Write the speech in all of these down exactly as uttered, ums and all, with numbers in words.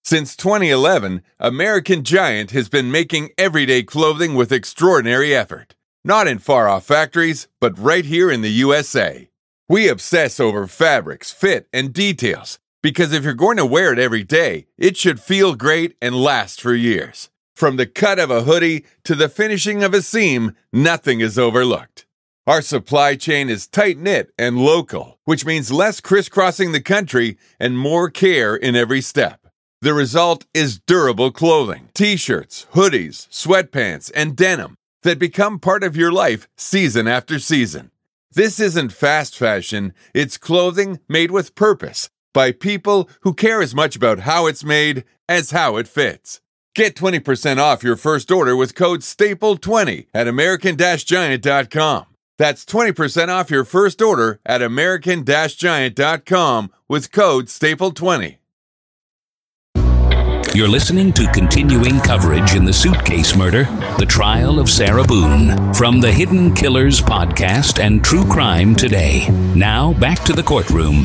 Since twenty eleven, American Giant has been making everyday clothing with extraordinary effort. Not in far-off factories, but right here in the U S A. We obsess over fabrics, fit, and details, because if you're going to wear it every day, it should feel great and last for years. From the cut of a hoodie to the finishing of a seam, nothing is overlooked. Our supply chain is tight-knit and local, which means less crisscrossing the country and more care in every step. The result is durable clothing, t-shirts, hoodies, sweatpants, and denim that become part of your life season after season. This isn't fast fashion, it's clothing made with purpose by people who care as much about how it's made as how it fits. Get twenty percent off your first order with code staple twenty at American Giant dot com. That's twenty percent off your first order at American Giant dot com with code staple twenty. You're listening to continuing coverage in the suitcase murder, the trial of Sarah Boone, from the Hidden Killers podcast and True Crime Today. Now, back to the courtroom.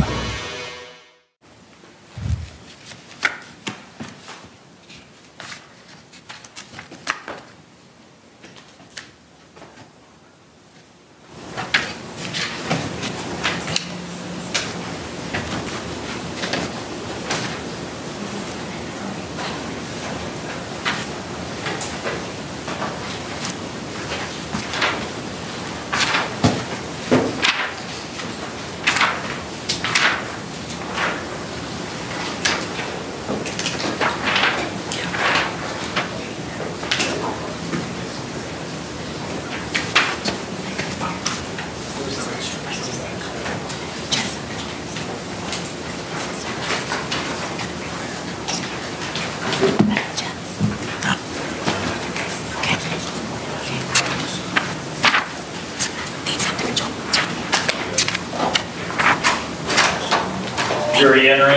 Jury entering.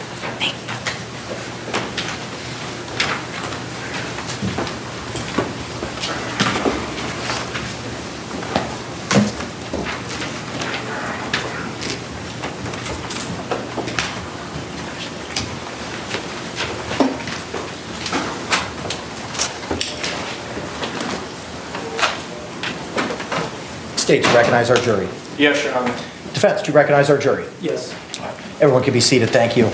State, do you recognize our jury? Yes, Your Honor. Defense, do you recognize our jury? Yes. Everyone can be seated. Thank you.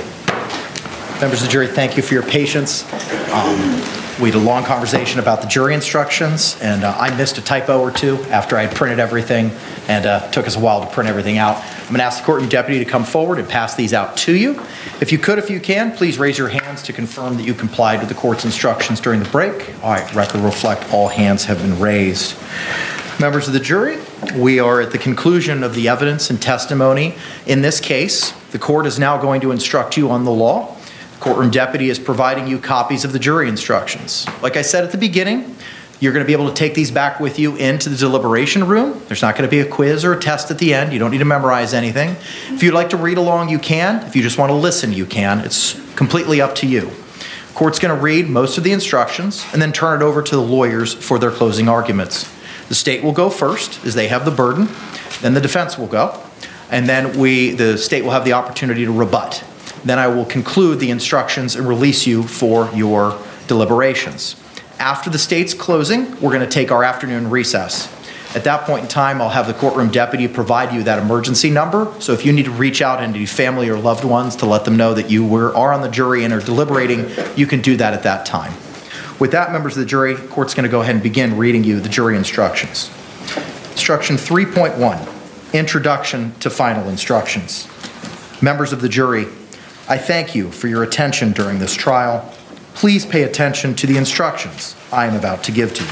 Members of the jury, thank you for your patience. Um, we had a long conversation about the jury instructions, and uh, I missed a typo or two after I had printed everything, and uh, it took us a while to print everything out. I'm going to ask the courtroom deputy to come forward and pass these out to you. If you could, if you can, please raise your hands to confirm that you complied with the court's instructions during the break. All right, record will reflect all hands have been raised. Members of the jury, we are at the conclusion of the evidence and testimony in this case. The court is now going to instruct you on the law. The courtroom deputy is providing you copies of the jury instructions. Like I said at the beginning, you're going to be able to take these back with you into the deliberation room. There's not going to be a quiz or a test at the end. You don't need to memorize anything. If you'd like to read along, you can. If you just want to listen, you can. It's completely up to you. The court's going to read most of the instructions and then turn it over to the lawyers for their closing arguments. The state will go first, as they have the burden. Then the defense will go. And then we, the state will have the opportunity to rebut. Then I will conclude the instructions and release you for your deliberations. After the state's closing, we're going to take our afternoon recess. At that point in time, I'll have the courtroom deputy provide you that emergency number. So if you need to reach out into your family or loved ones to let them know that you were, are on the jury and are deliberating, you can do that at that time. With that, members of the jury, the court's going to go ahead and begin reading you the jury instructions. Instruction three point one, Introduction to Final Instructions. Members of the jury, I thank you for your attention during this trial. Please pay attention to the instructions I am about to give to you.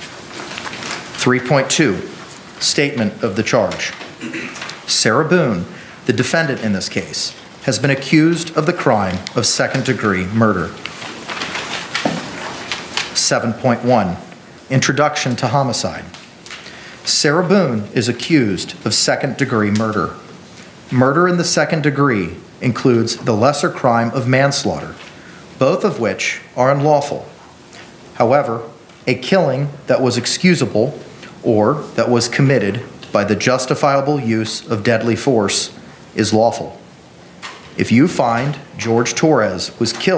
three point two, Statement of the Charge. Sarah Boone, the defendant in this case, has been accused of the crime of second-degree murder. seven point one, Introduction to Homicide. Sarah Boone is accused of second-degree murder. Murder in the second degree includes the lesser crime of manslaughter, both of which are unlawful. However, a killing that was excusable or that was committed by the justifiable use of deadly force is lawful. If you find George Torres was killed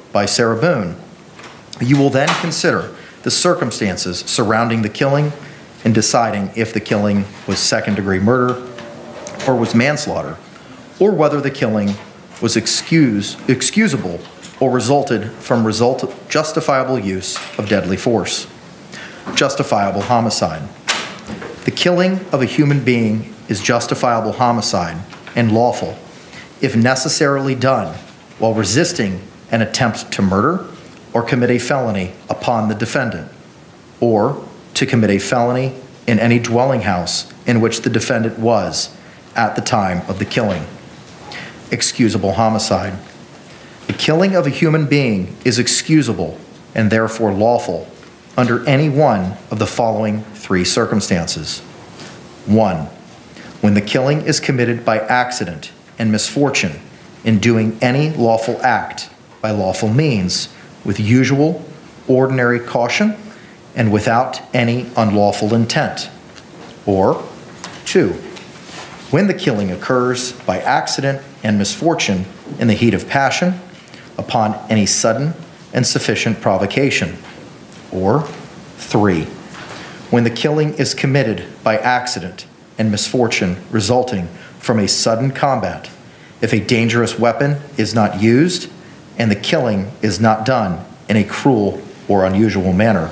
by Sarah Boone. You will then consider the circumstances surrounding the killing in deciding if the killing was second-degree murder or was manslaughter, or whether the killing was excuse, excusable or resulted from result, justifiable use of deadly force. Justifiable homicide. The killing of a human being is justifiable homicide and lawful if necessarily done while resisting an attempt to murder or commit a felony upon the defendant, or to commit a felony in any dwelling house in which the defendant was at the time of the killing. Excusable homicide. The killing of a human being is excusable and therefore lawful under any one of the following three circumstances. One, when the killing is committed by accident and misfortune in doing any lawful act by lawful means with usual, ordinary caution and without any unlawful intent. Or two, when the killing occurs by accident and misfortune in the heat of passion upon any sudden and sufficient provocation. Or three, when the killing is committed by accident and misfortune resulting from a sudden combat, if a dangerous weapon is not used and the killing is not done in a cruel or unusual manner.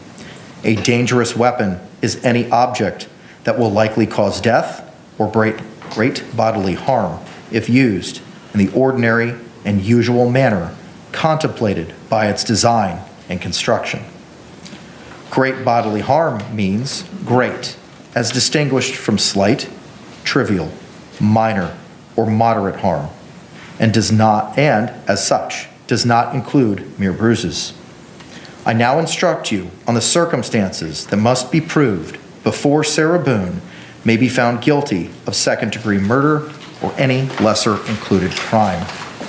A dangerous weapon is any object that will likely cause death or great, great bodily harm if used in the ordinary and usual manner contemplated by its design and construction. Great bodily harm means great, as distinguished from slight, trivial, minor, or moderate harm, and does not, and as such, does not include mere bruises. I now instruct you on the circumstances that must be proved before Sarah Boone may be found guilty of second-degree murder or any lesser included crime.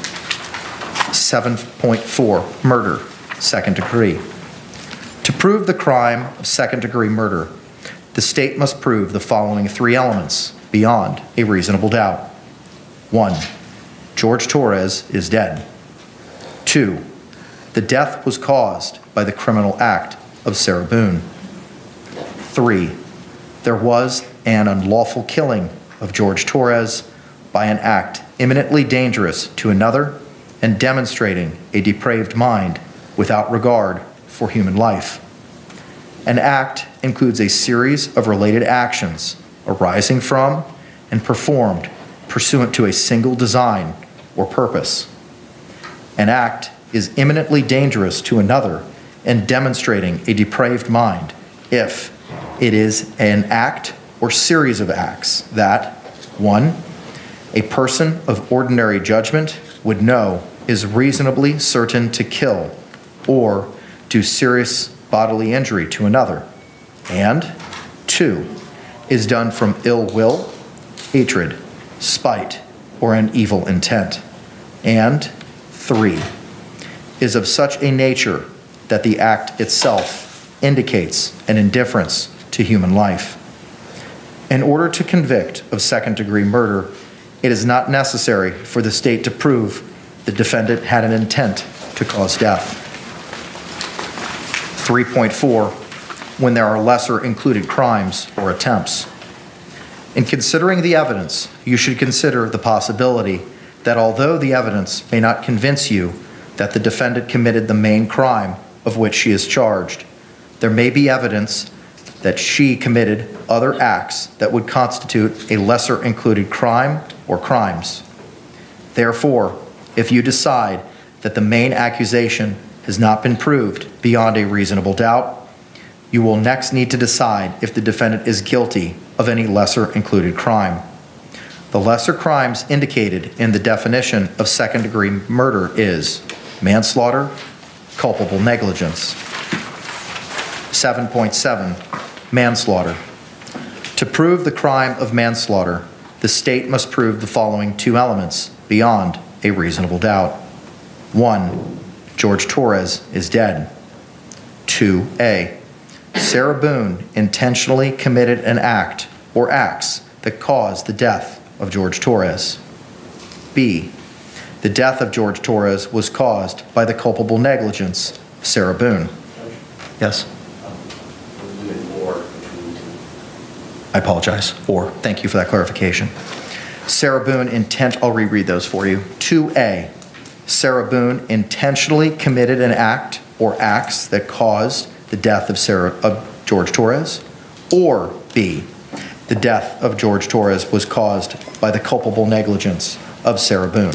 seven point four, murder, second degree. To prove the crime of second-degree murder, the state must prove the following three elements beyond a reasonable doubt. One, George Torres is dead. Two, the death was caused by the criminal act of Sarah Boone. Three, there was an unlawful killing of George Torres by an act imminently dangerous to another and demonstrating a depraved mind without regard for human life. An act includes a series of related actions arising from and performed pursuant to a single design or purpose. An act is imminently dangerous to another and demonstrating a depraved mind if it is an act or series of acts that, one, a person of ordinary judgment would know is reasonably certain to kill or do serious bodily injury to another, and two, is done from ill will, hatred, spite, or an evil intent, and three, is of such a nature that the act itself indicates an indifference to human life. In order to convict of second-degree murder, it is not necessary for the state to prove the defendant had an intent to cause death. three point four, when there are lesser included crimes or attempts. In considering the evidence, you should consider the possibility that although the evidence may not convince you that the defendant committed the main crime of which she is charged, there may be evidence that she committed other acts that would constitute a lesser included crime or crimes. Therefore, if you decide that the main accusation has not been proved beyond a reasonable doubt, you will next need to decide if the defendant is guilty of any lesser included crime. The lesser crimes indicated in the definition of second-degree murder is manslaughter, culpable negligence. seven point seven, manslaughter. To prove the crime of manslaughter, the state must prove the following two elements beyond a reasonable doubt. One, George Torres is dead. Two A, Sarah Boone intentionally committed an act or acts that caused the death of George Torres. B, the death of George Torres was caused by the culpable negligence of Sarah Boone. Yes? I apologize. Or, thank you for that clarification. Sarah Boone intent, I'll reread those for you. two A, Sarah Boone intentionally committed an act or acts that caused the death of Sarah of George Torres. Or B, the death of George Torres was caused by the culpable negligence of Sarah Boone.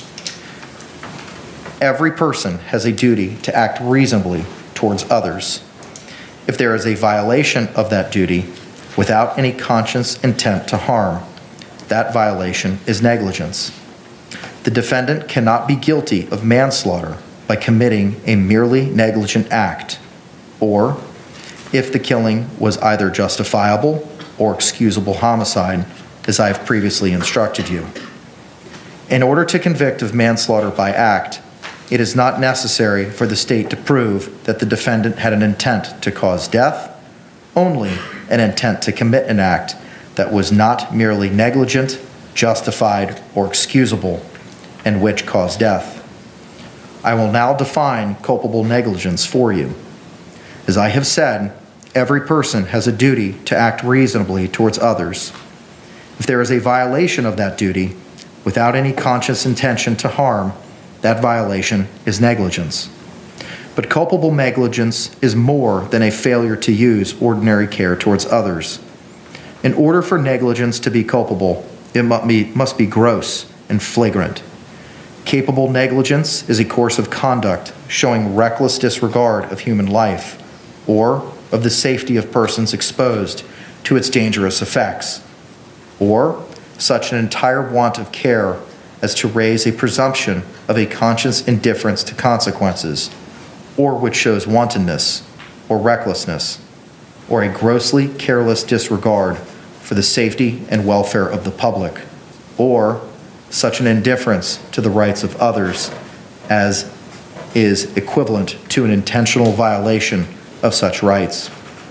Every person has a duty to act reasonably towards others. If there is a violation of that duty without any conscious intent to harm, that violation is negligence. The defendant cannot be guilty of manslaughter by committing a merely negligent act, or if the killing was either justifiable or excusable homicide, as I have previously instructed you. In order to convict of manslaughter by act, it is not necessary for the state to prove that the defendant had an intent to cause death, only an intent to commit an act that was not merely negligent, justified, or excusable, and which caused death. I will now define culpable negligence for you. As I have said, every person has a duty to act reasonably towards others. If there is a violation of that duty, without any conscious intention to harm, that violation is negligence. But culpable negligence is more than a failure to use ordinary care towards others. In order for negligence to be culpable, it must be, must be gross and flagrant. Capable negligence is a course of conduct showing reckless disregard of human life or of the safety of persons exposed to its dangerous effects, or such an entire want of care as to raise a presumption of a conscious indifference to consequences, or which shows wantonness or recklessness, or a grossly careless disregard for the safety and welfare of the public, or such an indifference to the rights of others as is equivalent to an intentional violation of such rights.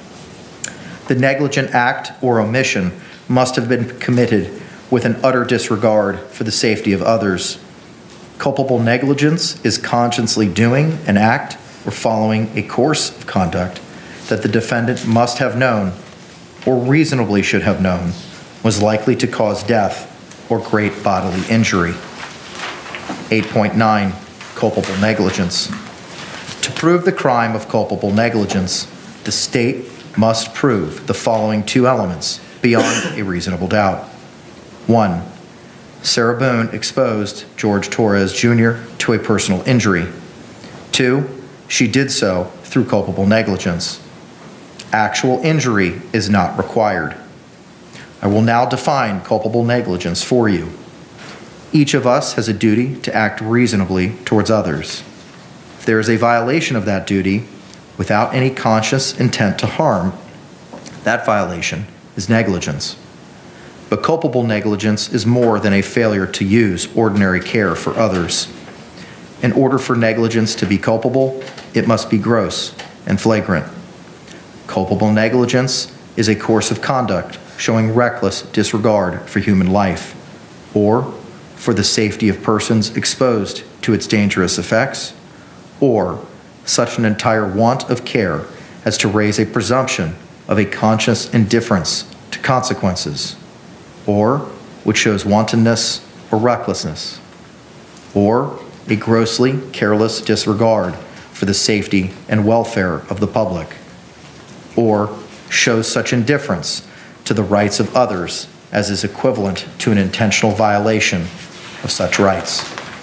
The negligent act or omission must have been committed with an utter disregard for the safety of others. Culpable negligence is consciously doing an act or following a course of conduct that the defendant must have known, or reasonably should have known, was likely to cause death or great bodily injury. eight point nine, culpable negligence. To prove the crime of culpable negligence, the state must prove the following two elements beyond a reasonable doubt. One, Sarah Boone exposed George Torres Junior to a personal injury. Two, she did so through culpable negligence. Actual injury is not required. I will now define culpable negligence for you. Each of us has a duty to act reasonably towards others. If there is a violation of that duty without any conscious intent to harm, that violation is negligence. But culpable negligence is more than a failure to use ordinary care for others. In order for negligence to be culpable, it must be gross and flagrant. Culpable negligence is a course of conduct showing reckless disregard for human life, or for the safety of persons exposed to its dangerous effects, or such an entire want of care as to raise a presumption of a conscious indifference to consequences, or which shows wantonness or recklessness, or a grossly careless disregard for the safety and welfare of the public, or shows such indifference to the rights of others as is equivalent to an intentional violation of such rights.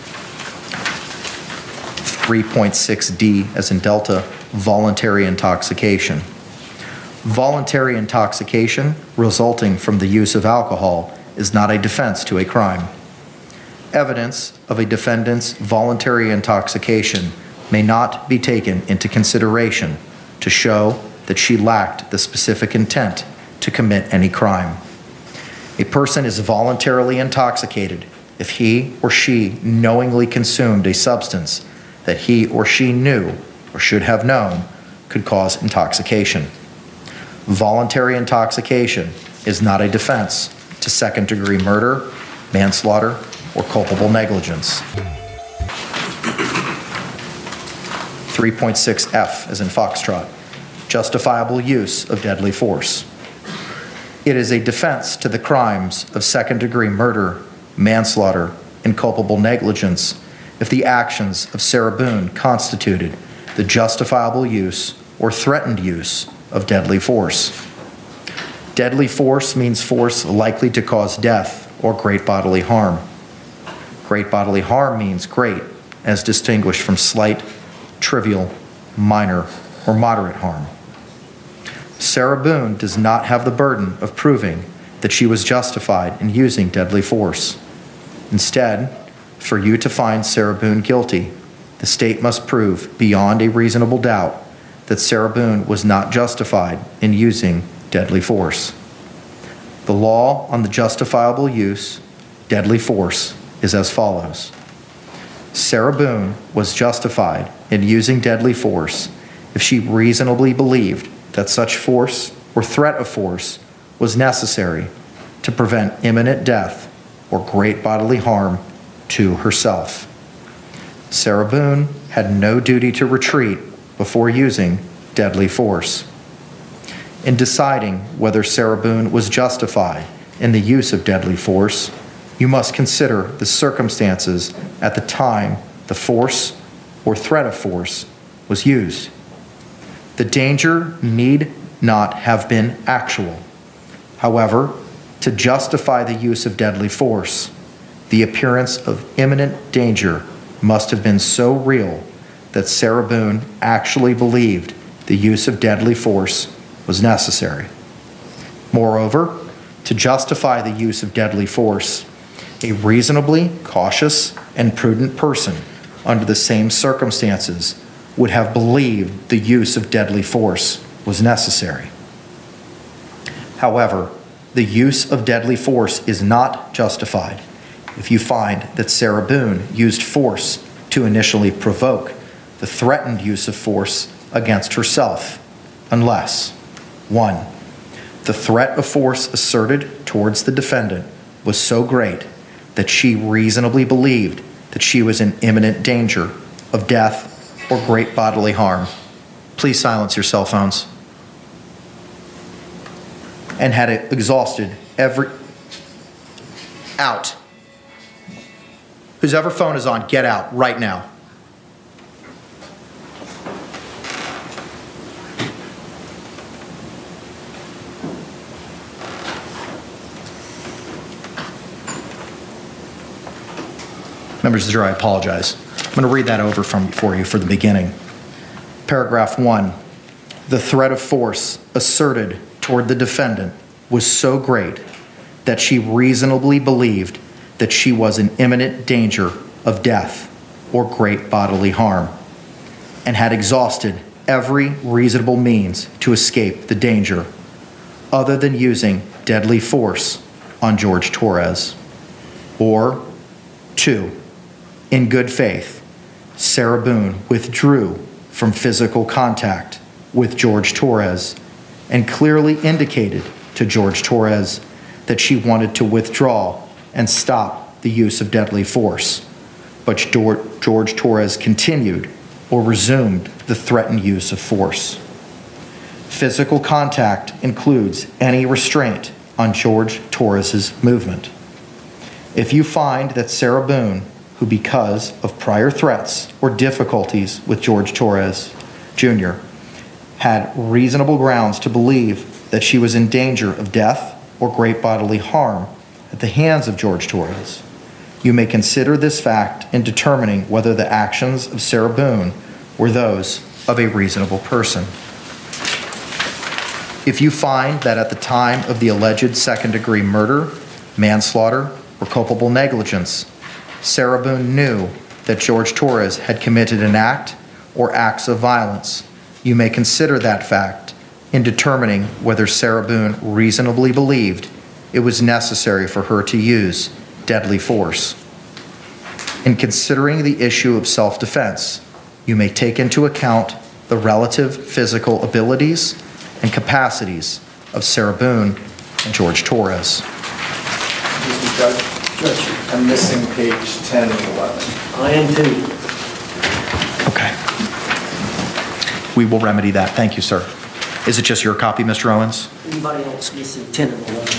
three point six D, as in Delta, voluntary intoxication. Voluntary intoxication resulting from the use of alcohol is not a defense to a crime. Evidence of a defendant's voluntary intoxication may not be taken into consideration to show that she lacked the specific intent to commit any crime. A person is voluntarily intoxicated if he or she knowingly consumed a substance that he or she knew or should have known could cause intoxication. Voluntary intoxication is not a defense to second-degree murder, manslaughter, or culpable negligence. three point six F, as in Foxtrot, justifiable use of deadly force. It is a defense to the crimes of second-degree murder, manslaughter, and culpable negligence if the actions of Sarah Boone constituted the justifiable use or threatened use of deadly force. Deadly force means force likely to cause death or great bodily harm. Great bodily harm means great, as distinguished from slight, trivial, minor, or moderate harm. Sarah Boone does not have the burden of proving that she was justified in using deadly force. Instead, for you to find Sarah Boone guilty, the state must prove beyond a reasonable doubt that Sarah Boone was not justified in using deadly force. The law on the justifiable use, deadly force, is as follows. Sarah Boone was justified in using deadly force if she reasonably believed that such force or threat of force was necessary to prevent imminent death or great bodily harm to herself. Sarah Boone had no duty to retreat before using deadly force. In deciding whether Sarah Boone was justified in the use of deadly force, you must consider the circumstances at the time the force or threat of force was used. The danger need not have been actual. However, to justify the use of deadly force, the appearance of imminent danger must have been so real that Sarah Boone actually believed the use of deadly force was necessary. Moreover, to justify the use of deadly force, a reasonably cautious and prudent person under the same circumstances would have believed the use of deadly force was necessary. However, the use of deadly force is not justified if you find that Sarah Boone used force to initially provoke the threatened use of force against herself, unless, one, the threat of force asserted towards the defendant was so great that she reasonably believed that she was in imminent danger of death or great bodily harm. Please silence your cell phones. And had exhausted every... Out. Whoever phone is on, get out right now. Members of the jury, I apologize. I'm going to read that over from, for you for the beginning. Paragraph one, the threat of force asserted toward the defendant was so great that she reasonably believed that she was in imminent danger of death or great bodily harm, and had exhausted every reasonable means to escape the danger, other than using deadly force on George Torres. Or, two, in good faith, Sarah Boone withdrew from physical contact with George Torres and clearly indicated to George Torres that she wanted to withdraw and stop the use of deadly force, but George Torres continued or resumed the threatened use of force. Physical contact includes any restraint on George Torres's movement. If you find that Sarah Boone, who because of prior threats or difficulties with George Torres, Junior, had reasonable grounds to believe that she was in danger of death or great bodily harm at the hands of George Torres, you may consider this fact in determining whether the actions of Sarah Boone were those of a reasonable person. If you find that at the time of the alleged second-degree murder, manslaughter, or culpable negligence, Sarah Boone knew that George Torres had committed an act or acts of violence, you may consider that fact in determining whether Sarah Boone reasonably believed it was necessary for her to use deadly force. In considering the issue of self-defense, you may take into account the relative physical abilities and capacities of Sarah Boone and George Torres. Mister Judge, Judge, I'm missing page ten and eleven. I am too. Okay. We will remedy that. Thank you, sir. Is it just your copy, Mister Owens? Anybody else missing ten and eleven?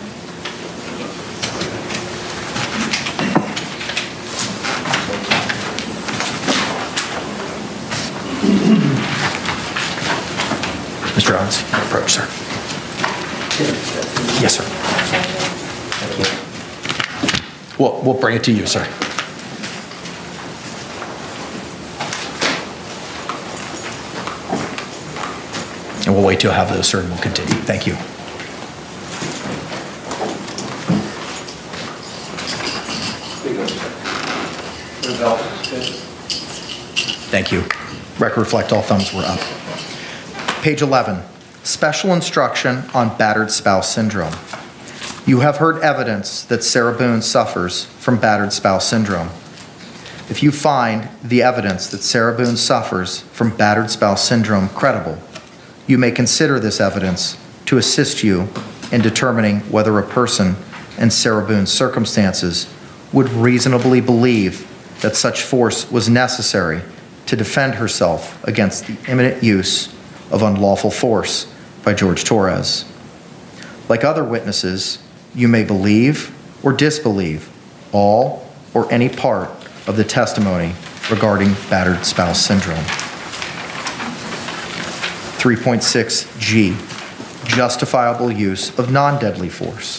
Mister Owens, your approach, sir. Yes, sir. Thank you. We'll, we'll bring it to you, sir. And we'll wait till you have those, sir, and we'll continue. Thank you. Thank you. Record reflect all thumbs were up. Page eleven, special instruction on battered spouse syndrome. You have heard evidence that Sarah Boone suffers from battered spouse syndrome. If you find the evidence that Sarah Boone suffers from battered spouse syndrome credible, you may consider this evidence to assist you in determining whether a person in Sarah Boone's circumstances would reasonably believe that such force was necessary to defend herself against the imminent use of unlawful force by George Torres. Like other witnesses, you may believe or disbelieve all or any part of the testimony regarding battered spouse syndrome. three point six G, justifiable use of non-deadly force.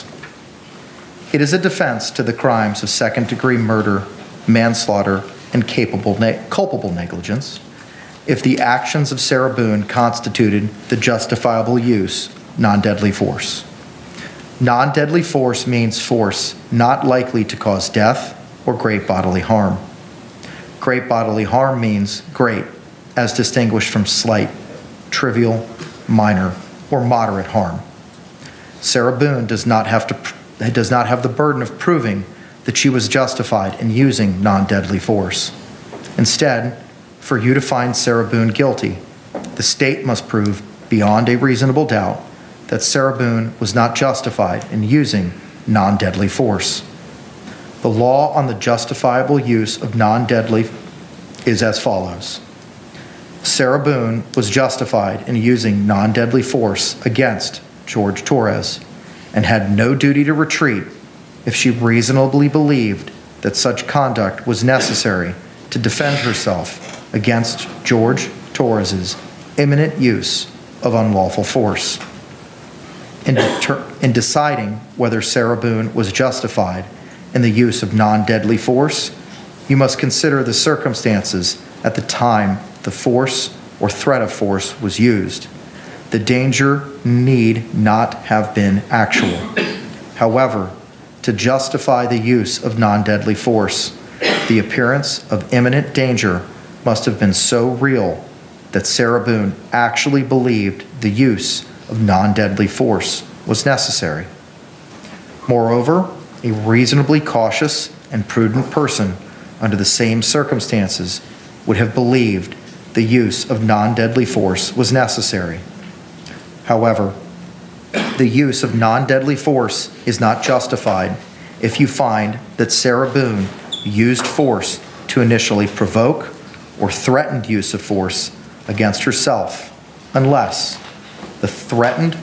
It is a defense to the crimes of second-degree murder, manslaughter, and capable ne- culpable negligence if the actions of Sarah Boone constituted the justifiable use of non-deadly force. Non-deadly force means force not likely to cause death or great bodily harm. Great bodily harm means great, as distinguished from slight, trivial, minor, or moderate harm. Sarah Boone does not have to does not have the burden of proving that she was justified in using non-deadly force. Instead, for you to find Sarah Boone guilty, the state must prove beyond a reasonable doubt that Sarah Boone was not justified in using non-deadly force. The law on the justifiable use of non-deadly is as follows. Sarah Boone was justified in using non-deadly force against George Torres and had no duty to retreat if she reasonably believed that such conduct was necessary to defend herself against George Torres's imminent use of unlawful force. In, deter- in deciding whether Sarah Boone was justified in the use of non-deadly force, you must consider the circumstances at the time the force or threat of force was used. The danger need not have been actual. However, to justify the use of non-deadly force, the appearance of imminent danger must have been so real that Sarah Boone actually believed the use of non-deadly force was necessary. Moreover, a reasonably cautious and prudent person under the same circumstances would have believed the use of non-deadly force was necessary. However, the use of non-deadly force is not justified if you find that Sarah Boone used force to initially provoke or threatened use of force against herself, unless the threatened,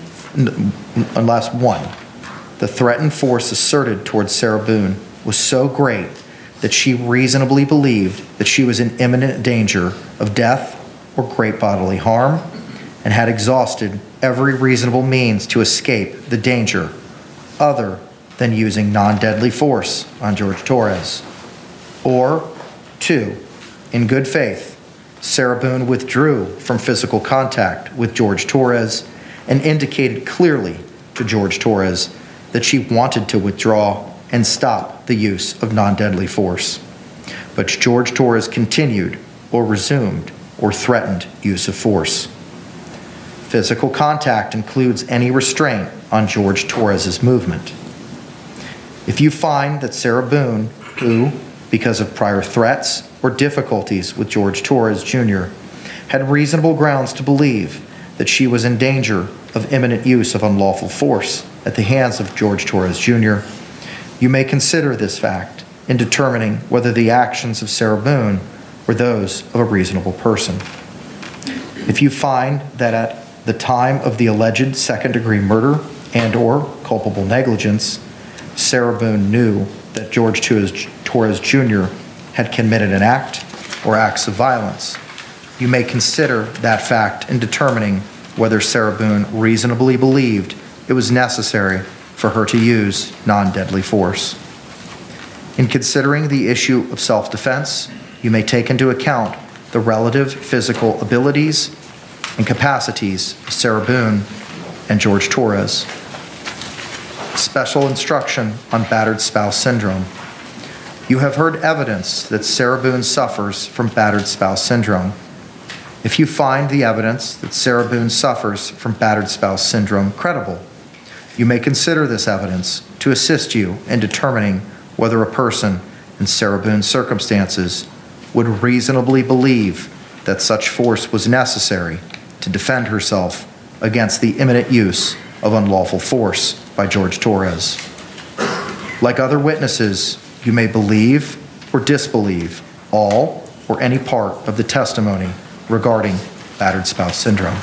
unless one, the threatened force asserted towards Sarah Boone was so great that she reasonably believed that she was in imminent danger of death or great bodily harm and had exhausted every reasonable means to escape the danger other than using non-deadly force on George Torres. Or, two, in good faith, Sarah Boone withdrew from physical contact with George Torres and indicated clearly to George Torres that she wanted to withdraw and stop the use of non-deadly force. But George Torres continued or resumed or threatened use of force. Physical contact includes any restraint on George Torres's movement. If you find that Sarah Boone, who, because of prior threats or difficulties with George Torres Junior, had reasonable grounds to believe that she was in danger of imminent use of unlawful force at the hands of George Torres Junior, you may consider this fact in determining whether the actions of Sarah Boone were those of a reasonable person. If you find that at the time of the alleged second-degree murder and/or culpable negligence, Sarah Boone knew that George Torres Junior had committed an act or acts of violence, you may consider that fact in determining whether Sarah Boone reasonably believed it was necessary for her to use non-deadly force. In considering the issue of self-defense, you may take into account the relative physical abilities and capacities of Sarah Boone and George Torres. Special instruction on battered spouse syndrome. You have heard evidence that Sarah Boone suffers from battered spouse syndrome. If you find the evidence that Sarah Boone suffers from battered spouse syndrome credible, you may consider this evidence to assist you in determining whether a person in Sarah Boone's circumstances would reasonably believe that such force was necessary to defend herself against the imminent use of unlawful force by George Torres. Like other witnesses, you may believe or disbelieve all or any part of the testimony regarding battered spouse syndrome.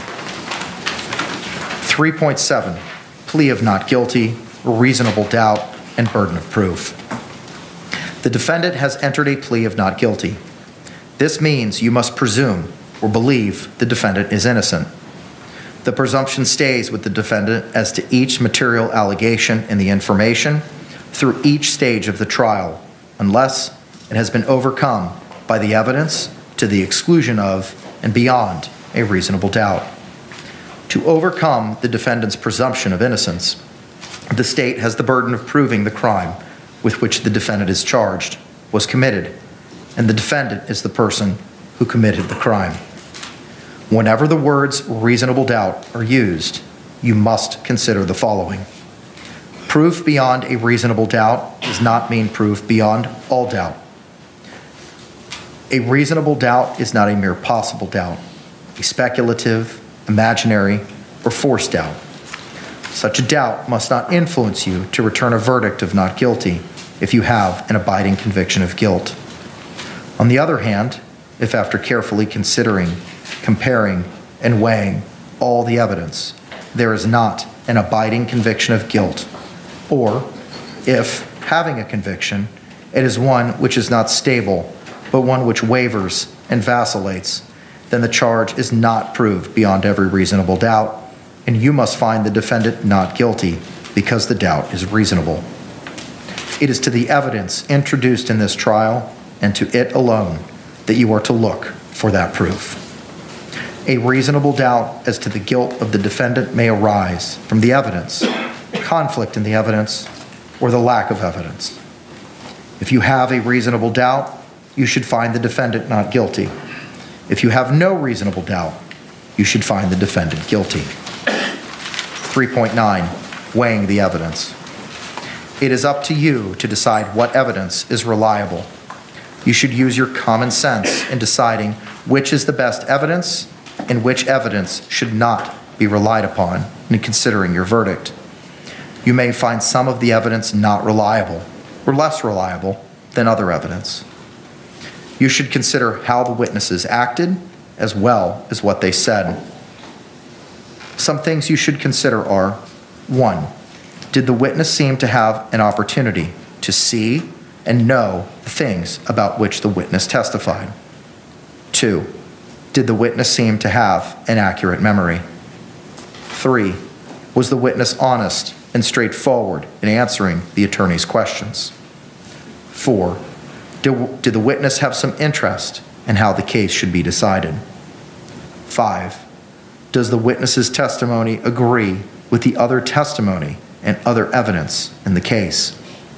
three point seven, plea of not guilty, reasonable doubt, and burden of proof. The defendant has entered a plea of not guilty. This means you must presume or believe the defendant is innocent. The presumption stays with the defendant as to each material allegation in the information through each stage of the trial, unless it has been overcome by the evidence to the exclusion of and beyond a reasonable doubt. To overcome the defendant's presumption of innocence, the state has the burden of proving the crime with which the defendant is charged was committed, and the defendant is the person who committed the crime. Whenever the words reasonable doubt are used, you must consider the following. Proof beyond a reasonable doubt does not mean proof beyond all doubt. A reasonable doubt is not a mere possible doubt, a speculative, imaginary, or forced doubt. Such a doubt must not influence you to return a verdict of not guilty if you have an abiding conviction of guilt. On the other hand, if after carefully considering, comparing, and weighing all the evidence, there is not an abiding conviction of guilt, or if, having a conviction, it is one which is not stable, but one which wavers and vacillates, then the charge is not proved beyond every reasonable doubt, and you must find the defendant not guilty because the doubt is reasonable. It is to the evidence introduced in this trial and to it alone that you are to look for that proof. A reasonable doubt as to the guilt of the defendant may arise from the evidence, conflict in the evidence, or the lack of evidence. If you have a reasonable doubt, you should find the defendant not guilty. If you have no reasonable doubt, you should find the defendant guilty. three point nine, weighing the evidence. It is up to you to decide what evidence is reliable. You should use your common sense in deciding which is the best evidence and which evidence should not be relied upon in considering your verdict. You may find some of the evidence not reliable or less reliable than other evidence. You should consider how the witnesses acted as well as what they said. Some things you should consider are, one, did the witness seem to have an opportunity to see and know the things about which the witness testified? Two, did the witness seem to have an accurate memory? Three, was the witness honest and straightforward in answering the attorney's questions? Four, did, did the witness have some interest in how the case should be decided? Five, does the witness's testimony agree with the other testimony and other evidence in the case?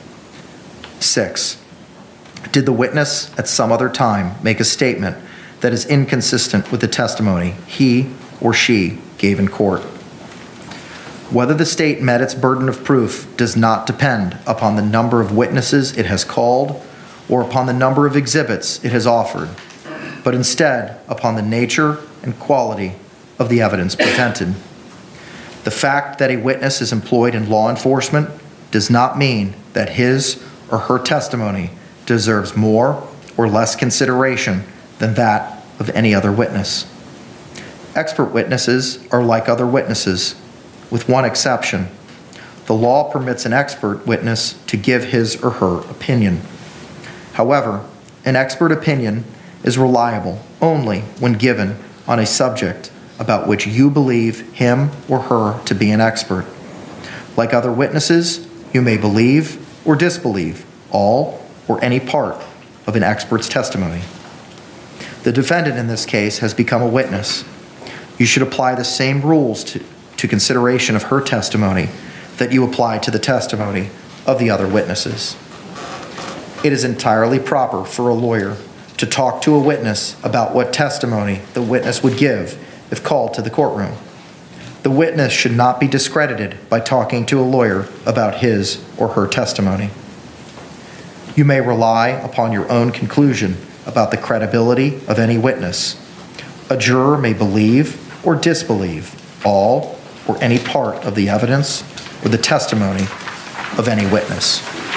Six, did the witness at some other time make a statement that is inconsistent with the testimony he or she gave in court? Whether the state met its burden of proof does not depend upon the number of witnesses it has called or upon the number of exhibits it has offered, but instead upon the nature and quality of the evidence presented. The fact that a witness is employed in law enforcement does not mean that his or her testimony deserves more or less consideration than that of any other witness. Expert witnesses are like other witnesses, with one exception. The law permits an expert witness to give his or her opinion. However, an expert opinion is reliable only when given on a subject about which you believe him or her to be an expert. Like other witnesses, you may believe or disbelieve all or any part of an expert's testimony. The defendant in this case has become a witness. You should apply the same rules to, to consideration of her testimony that you apply to the testimony of the other witnesses. It is entirely proper for a lawyer to talk to a witness about what testimony the witness would give if called to the courtroom. The witness should not be discredited by talking to a lawyer about his or her testimony. You may rely upon your own conclusion about the credibility of any witness. A juror may believe or disbelieve all or any part of the evidence or the testimony of any witness.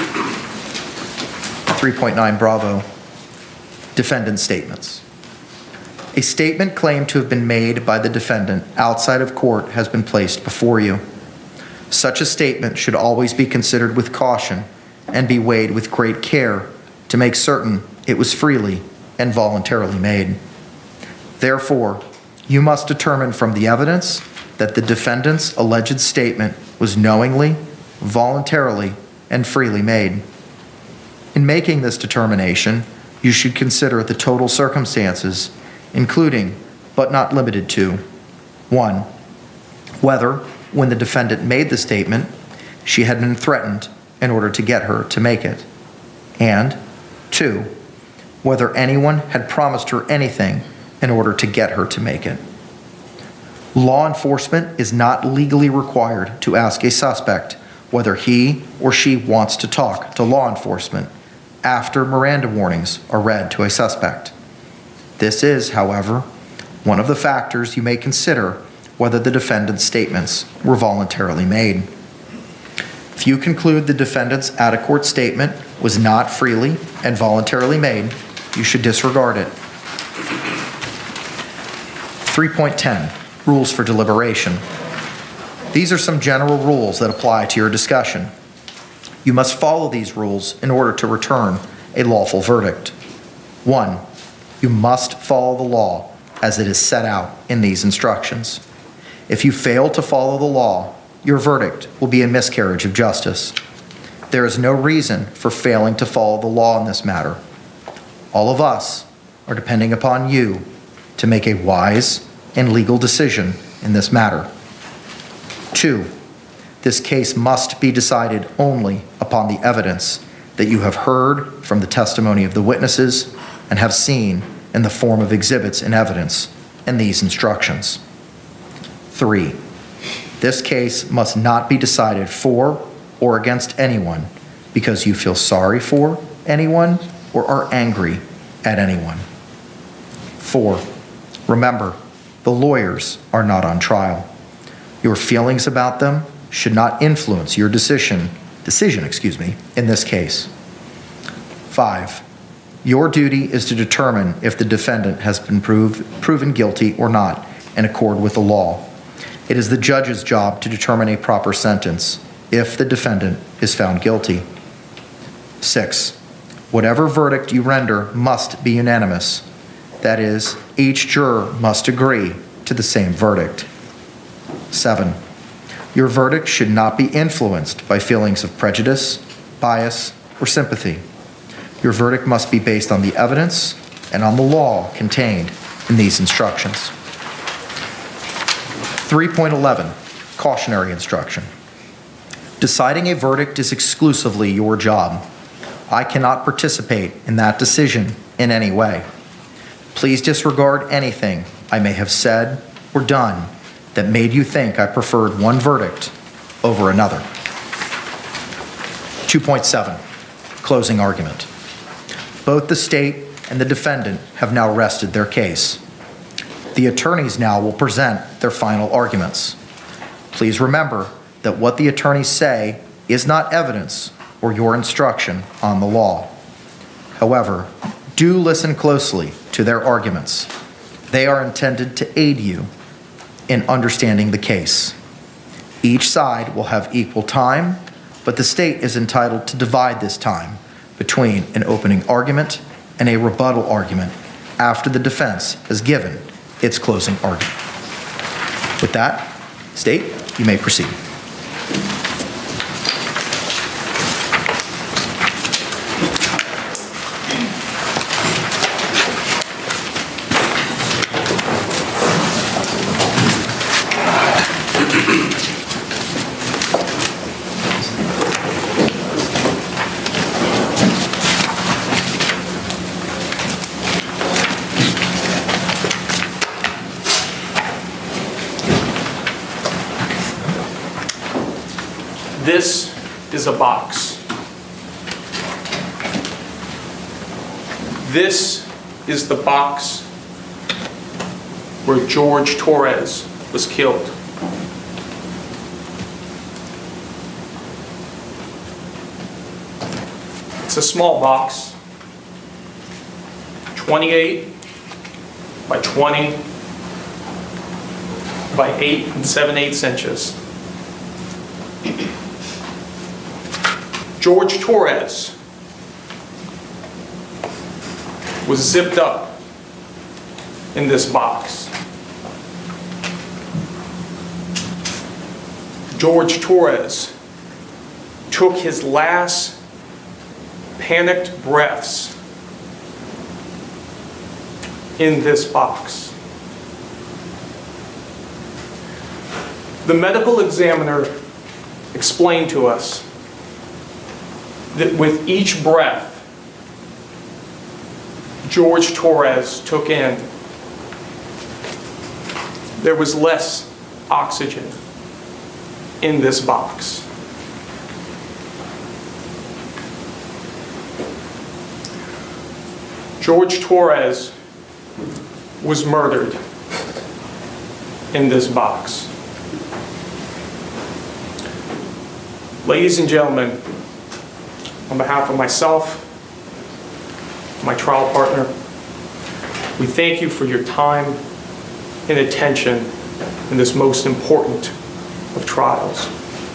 three point nine Bravo, defendant statements. A statement claimed to have been made by the defendant outside of court has been placed before you. Such a statement should always be considered with caution and be weighed with great care to make certain it was freely and voluntarily made. Therefore, you must determine from the evidence that the defendant's alleged statement was knowingly, voluntarily, and freely made. In making this determination, you should consider the total circumstances, including, but not limited to, one, whether, when the defendant made the statement, she had been threatened in order to get her to make it, and two, whether anyone had promised her anything in order to get her to make it. Law enforcement is not legally required to ask a suspect whether he or she wants to talk to law enforcement after Miranda warnings are read to a suspect. This is, however, one of the factors you may consider whether the defendant's statements were voluntarily made. If you conclude the defendant's out-of-court statement was not freely and voluntarily made, you should disregard it. three point ten, Rules for Deliberation. These are some general rules that apply to your discussion. You must follow these rules in order to return a lawful verdict. One, you must follow the law as it is set out in these instructions. If you fail to follow the law, your verdict will be a miscarriage of justice. There is no reason for failing to follow the law in this matter. All of us are depending upon you to make a wise and legal decision in this matter. Two, this case must be decided only upon the evidence that you have heard from the testimony of the witnesses and have seen in the form of exhibits and evidence in these instructions. Three, this case must not be decided for or against anyone because you feel sorry for anyone or are angry at anyone. Four, remember, the lawyers are not on trial. Your feelings about them should not influence your decision, decision, excuse me, in this case. Five, your duty is to determine if the defendant has been proved, proven guilty or not in accord with the law. It is the judge's job to determine a proper sentence if the defendant is found guilty. Six, whatever verdict you render must be unanimous. That is, each juror must agree to the same verdict. Seven, your verdict should not be influenced by feelings of prejudice, bias, or sympathy. Your verdict must be based on the evidence and on the law contained in these instructions. three point eleven, cautionary instruction. Deciding a verdict is exclusively your job. I cannot participate in that decision in any way. Please disregard anything I may have said or done that made you think I preferred one verdict over another. two point seven, closing argument. Both the state and the defendant have now rested their case. The attorneys now will present their final arguments. Please remember that what the attorneys say is not evidence or your instruction on the law. However, do listen closely to their arguments. They are intended to aid you in understanding the case. Each side will have equal time, but the state is entitled to divide this time between an opening argument and a rebuttal argument after the defense has given its closing argument. With that, State, you may proceed. This is a box. This is the box where George Torres was killed. It's a small box, twenty-eight by twenty by eight and seven eighths inches. George Torres was zipped up in this box. George Torres took his last panicked breaths in this box. The medical examiner explained to us that with each breath George Torres took in, there was less oxygen in this box. George Torres was murdered in this box. Ladies and gentlemen, on behalf of myself, my trial partner, we thank you for your time and attention in this most important of trials.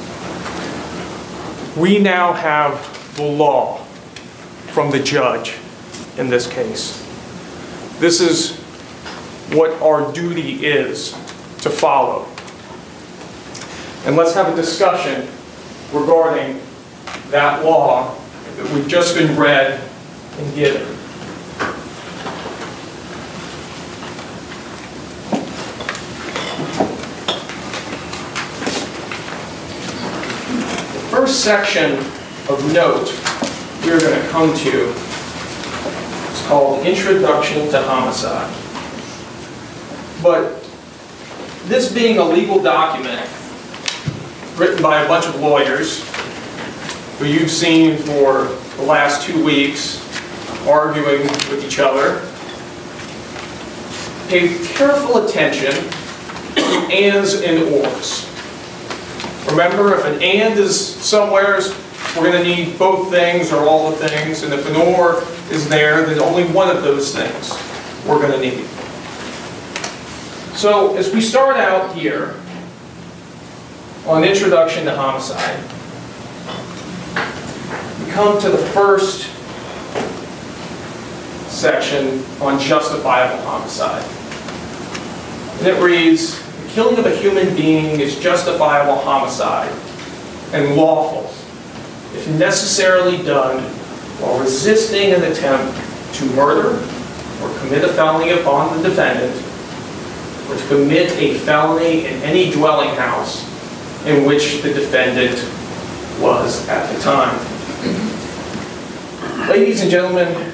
We now have the law from the judge in this case. This is what our duty is to follow. And let's have a discussion regarding that law that we've just been read and given. The first section of note we're going to come to is called Introduction to Homicide. But this being a legal document written by a bunch of lawyers who you've seen for the last two weeks arguing with each other, pay careful attention to ands and ors. Remember, if an and is somewhere, we're going to need both things or all the things, and if an or is there, then only one of those things we're going to need. So as we start out here on Introduction to Homicide, we come to the first section on justifiable homicide. And it reads, the killing of a human being is justifiable homicide and lawful if necessarily done while resisting an attempt to murder or commit a felony upon the defendant, or to commit a felony in any dwelling house in which the defendant was at the time. Ladies and gentlemen,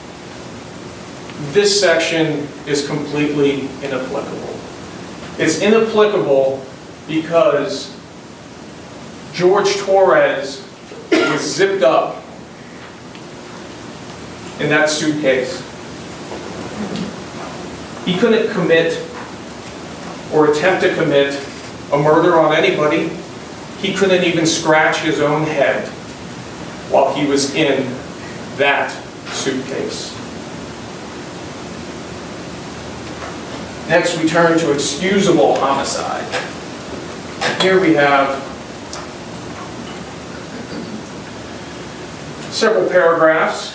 this section is completely inapplicable. It's inapplicable because George Torres was zipped up in that suitcase. He couldn't commit or attempt to commit a murder on anybody. He couldn't even scratch his own head while he was in that suitcase. Next, we turn to excusable homicide. Here we have several paragraphs,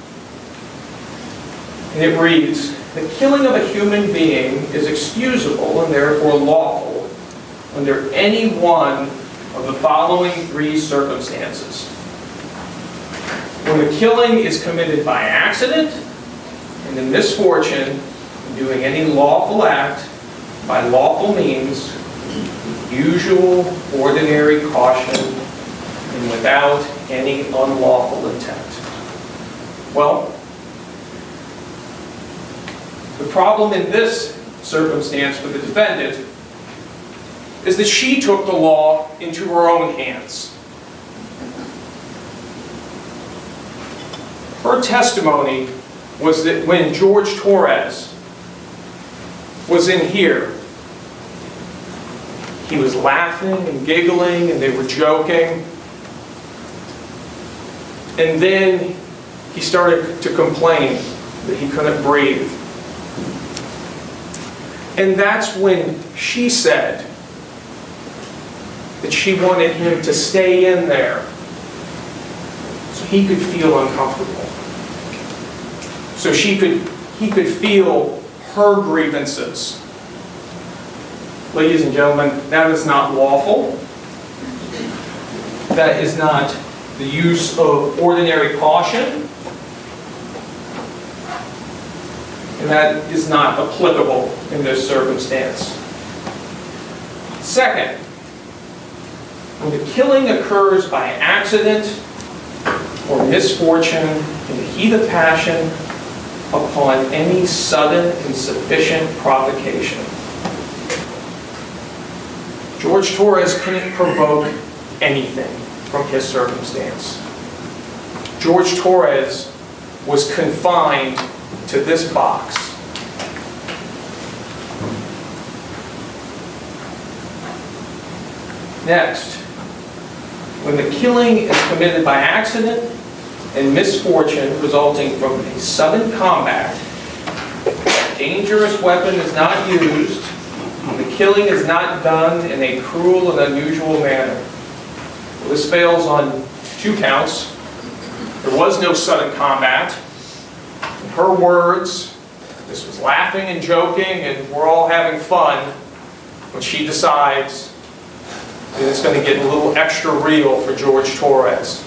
and it reads, "The killing of a human being is excusable and therefore lawful under any one of the following three circumstances. When the killing is committed by accident and in misfortune, in doing any lawful act by lawful means, usual, ordinary caution, and without any unlawful intent." Well, the problem in this circumstance for the defendant is that she took the law into her own hands. Her testimony was that when George Torres was in here, he was laughing and giggling and they were joking. And then he started to complain that he couldn't breathe. And that's when she said that she wanted him to stay in there so he could feel uncomfortable. So she could, he could feel her grievances. Ladies and gentlemen, that is not lawful. That is not the use of ordinary caution. And that is not applicable in this circumstance. Second, when the killing occurs by accident or misfortune in the heat of passion upon any sudden and sufficient provocation. George Torres couldn't provoke anything from his circumstance. George Torres was confined to this box. Next, when the killing is committed by accident and misfortune resulting from a sudden combat, a dangerous weapon is not used, and the killing is not done in a cruel and unusual manner. Well, this fails on two counts. There was no sudden combat. In her words, this was laughing and joking and we're all having fun when she decides that it's going to get a little extra real for George Torres.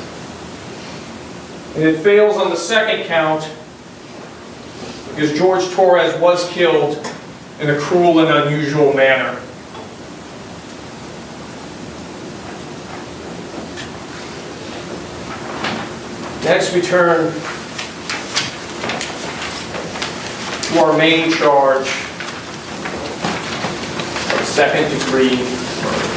And it fails on the second count because George Torres was killed in a cruel and unusual manner. Next, we turn to our main charge of second degree murder.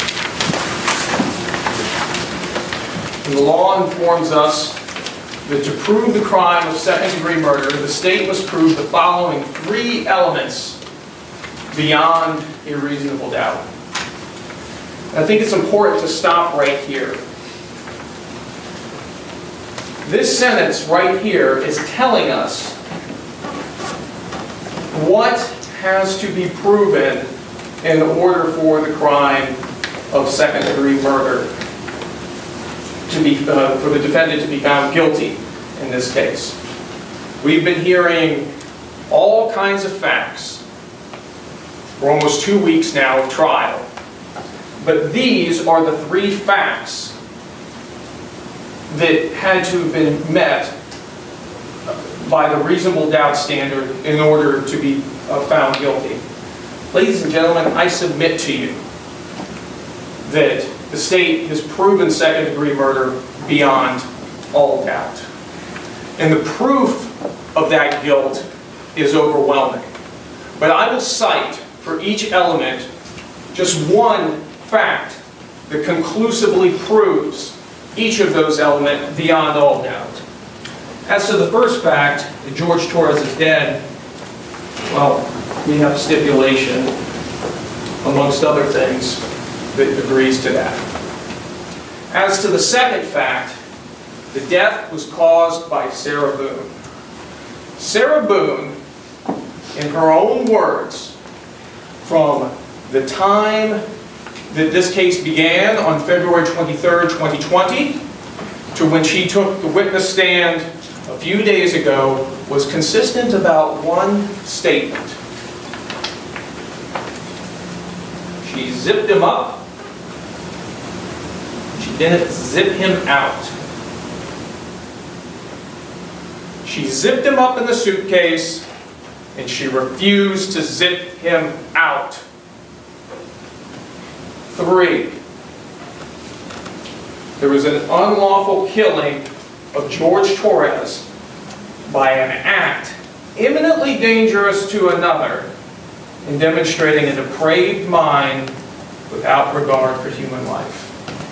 And the law informs us that to prove the crime of second degree murder, the state must prove the following three elements beyond a reasonable doubt. I think it's important to stop right here. This sentence right here is telling us what has to be proven in order for the crime of second degree murder to be, uh, for the defendant to be found guilty in this case. We've been hearing all kinds of facts for almost two weeks now of trial. But these are the three facts that had to have been met by the reasonable doubt standard in order to be uh, found guilty. Ladies and gentlemen, I submit to you that the state has proven second degree murder beyond all doubt. And the proof of that guilt is overwhelming. But I will cite for each element just one fact that conclusively proves each of those elements beyond all doubt. As to the first fact, that George Torres is dead, well, we have stipulation, amongst other things, that agrees to that. As to the second fact, the death was caused by Sarah Boone. Sarah Boone, in her own words, from the time that this case began on February twenty-third, twenty twenty, to when she took the witness stand a few days ago, was consistent about one statement. She zipped him up. She didn't zip him out. She zipped him up in the suitcase, and she refused to zip him out. Three, there was an unlawful killing of George Torres by an act imminently dangerous to another in demonstrating a depraved mind without regard for human life.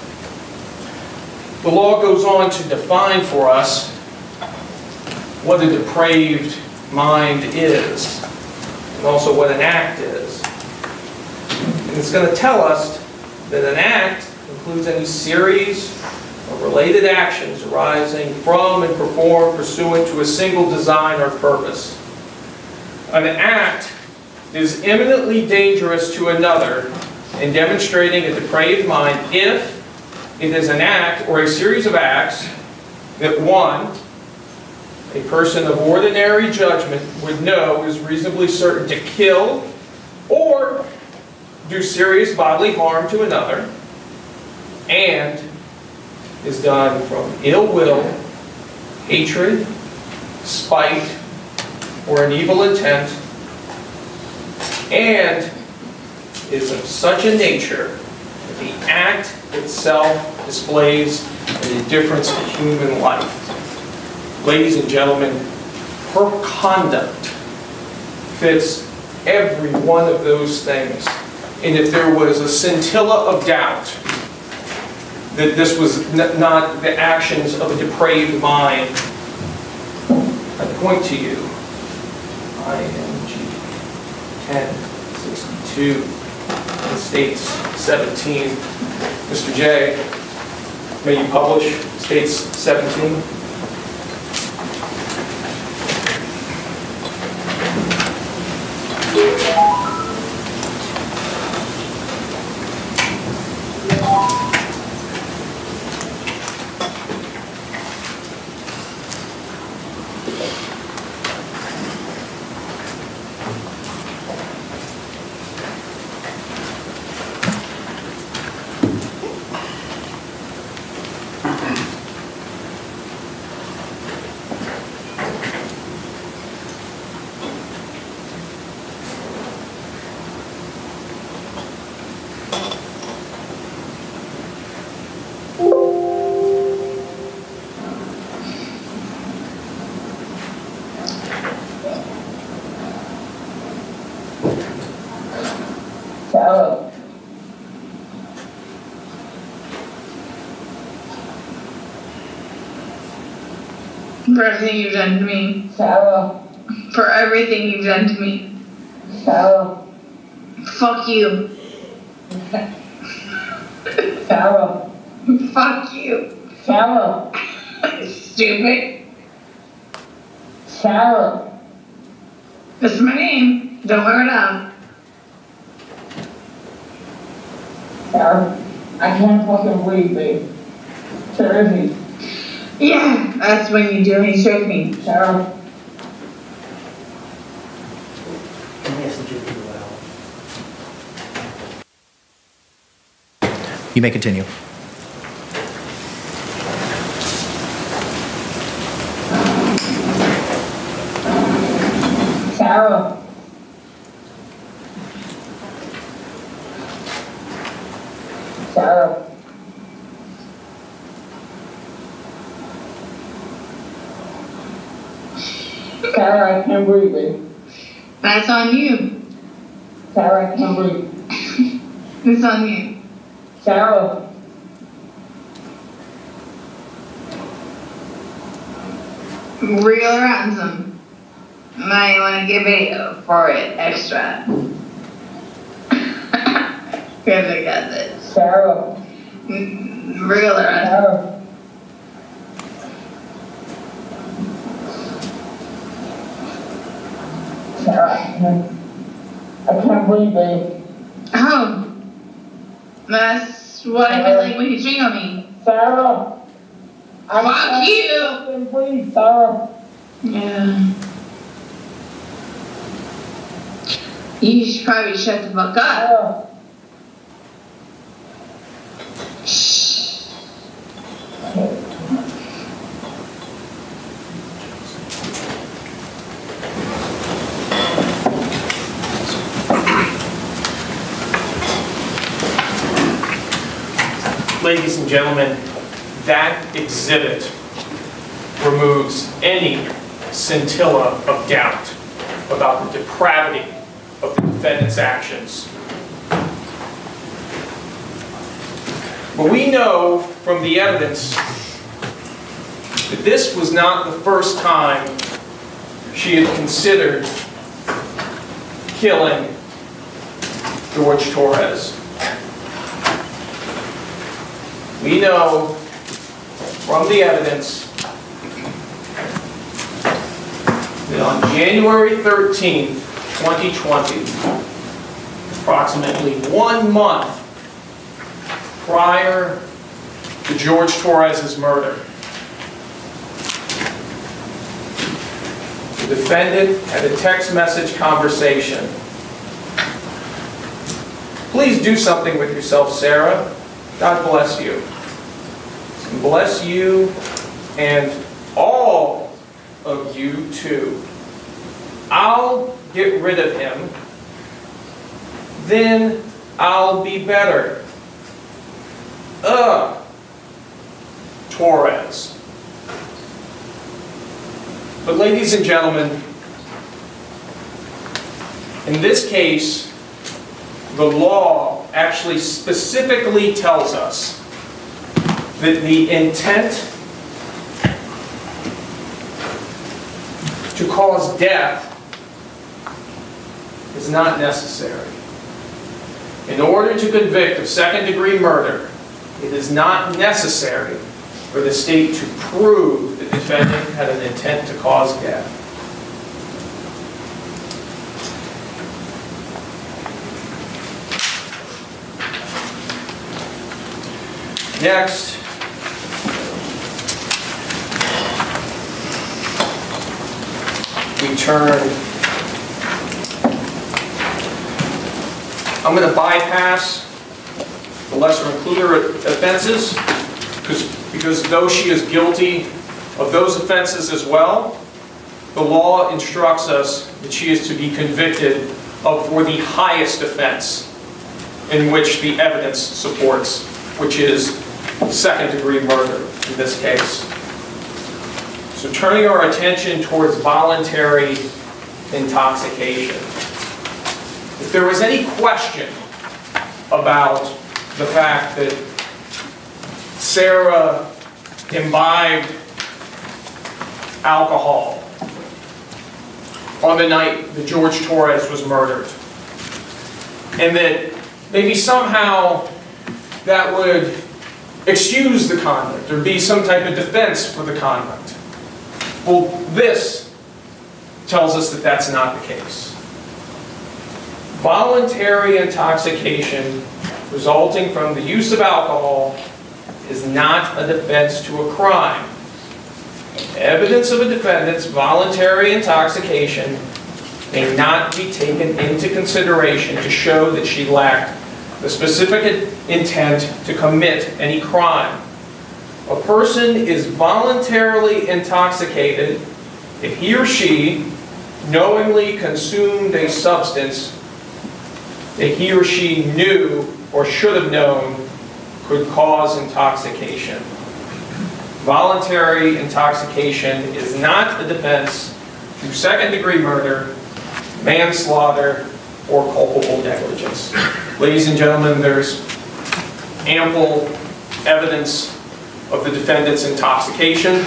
The law goes on to define for us what a depraved mind is, and also what an act is. And it's going to tell us that an act includes any series of related actions arising from and performed pursuant to a single design or purpose. An act is imminently dangerous to another in demonstrating a depraved mind if it is an act or a series of acts that, one, a person of ordinary judgment would know is reasonably certain to kill or do serious bodily harm to another, and is done from ill will, hatred, spite, or an evil intent, and is of such a nature that the act itself displays an indifference to human life. Ladies and gentlemen, her conduct fits every one of those things. And if there was a scintilla of doubt that this was n not the actions of a depraved mind, I point to you. I N G ten sixty-two and states seventeen. Mister J, may you publish states seventeen? Sarah. For everything you've done to me. Sarah. For everything you've done to me. Sarah. Fuck you. Sarah. Fuck you. Sarah. Stupid. Sarah. That's my name. Don't wear it out. Sarah, I can't fucking breathe, babe. Seriously. Yeah, that's when you do any shaking, Sarah. You may continue. Sarah. Sarah. Sarah, I can't breathe, babe. That's on you. Sarah, I can't breathe. It's on you. Sarah. Real ransom. Now you want to get video for it extra. Because I got this. Sarah. Real ransom. Sarah. Sarah. can't, I can't breathe, babe. Oh. That's what I feel like when you drink on me. Sarah. I'm Fuck you. I can't breathe, Sarah. Yeah. You should probably shut the fuck up. Shh. Ladies and gentlemen, that exhibit removes any scintilla of doubt about the depravity of the defendant's actions. But we know from the evidence that this was not the first time she had considered killing George Torres. We know from the evidence that on January thirteenth, twenty twenty, approximately one month prior to George Torres's murder, the defendant had a text message conversation. Please do something with yourself, Sarah. God bless you. And bless you and all of you too. I'll get rid of him, then I'll be better. Ugh, Torres. But ladies and gentlemen, in this case, the law actually specifically tells us that the intent to cause death is not necessary. In order to convict of second-degree murder, it is not necessary for the state to prove the defendant had an intent to cause death. Next, we turn. I'm going to bypass the lesser included offenses because, because though she is guilty of those offenses as well, the law instructs us that she is to be convicted of for the highest offense in which the evidence supports, which is second-degree murder in this case. So turning our attention towards voluntary intoxication. If there was any question about the fact that Sarah imbibed alcohol on the night that George Torres was murdered, and that maybe somehow that would excuse the conduct or be some type of defense for the conduct. Well, this tells us that that's not the case. Voluntary intoxication resulting from the use of alcohol is not a defense to a crime. Evidence of a defendant's voluntary intoxication may not be taken into consideration to show that she lacked the specific intent to commit any crime. A person is voluntarily intoxicated if he or she knowingly consumed a substance that he or she knew or should have known could cause intoxication. Voluntary intoxication is not a defense to second-degree murder, manslaughter, or culpable negligence. Ladies and gentlemen, there's ample evidence of the defendant's intoxication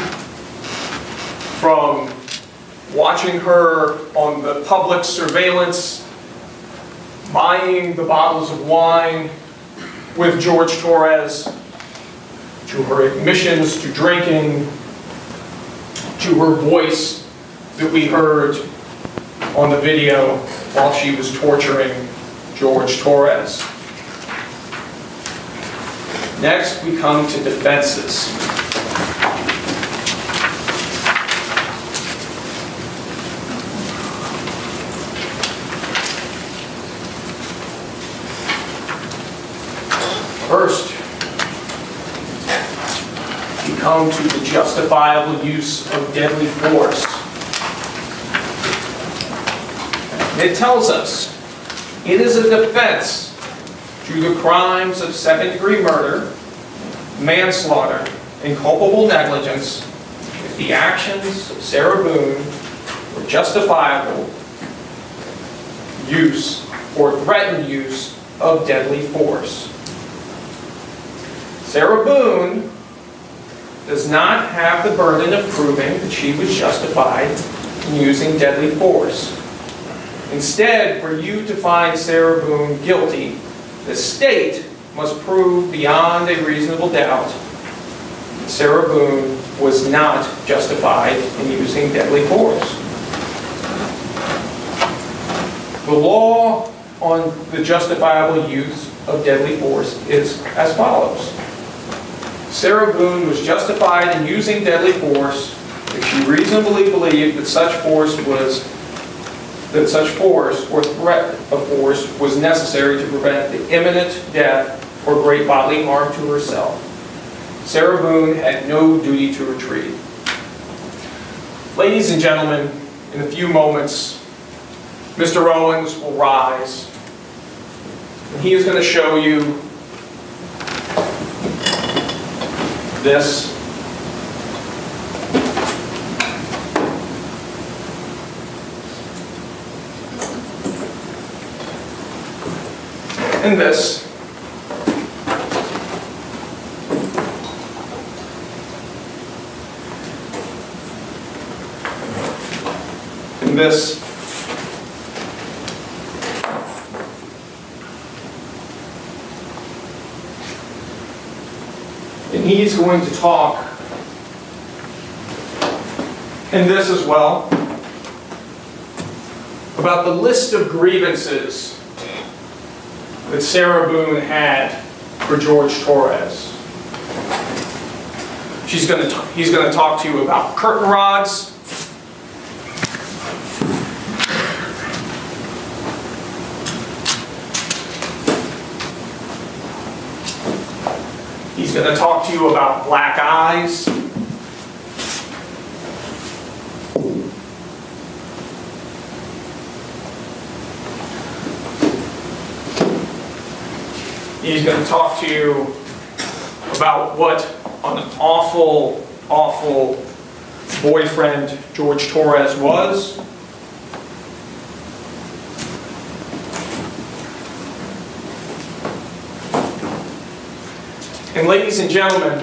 from watching her on the public surveillance, buying the bottles of wine with George Torres, to her admissions to drinking, to her voice that we heard on the video while she was torturing George Torres. Next, we come to defenses. First, we come to the justifiable use of deadly force. It tells us it is a defense to the crimes of second-degree murder, manslaughter, and culpable negligence if the actions of Sarah Boone were justifiable use or threatened use of deadly force. Sarah Boone does not have the burden of proving that she was justified in using deadly force. Instead, for you to find Sarah Boone guilty, the state must prove beyond a reasonable doubt that Sarah Boone was not justified in using deadly force. The law on the justifiable use of deadly force is as follows. Sarah Boone was justified in using deadly force if she reasonably believed that such force was that such force or threat of force was necessary to prevent the imminent death or great bodily harm to herself. Sarah Boone had no duty to retreat. Ladies and gentlemen, in a few moments, Mister Owens will rise, and he is going to show you this. And this. And this. And he's going to talk in this as well about the list of grievances that Sarah Boone had for George Torres. She's going to he's going to talk to you about curtain rods, he's going to talk to you about black eyes, he's going to talk to you about what an awful, awful boyfriend George Torres was. And ladies and gentlemen,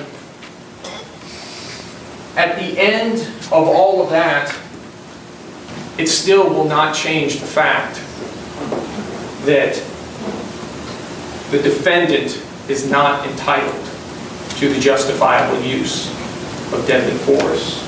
at the end of all of that, it still will not change the fact that the defendant is not entitled to the justifiable use of deadly force.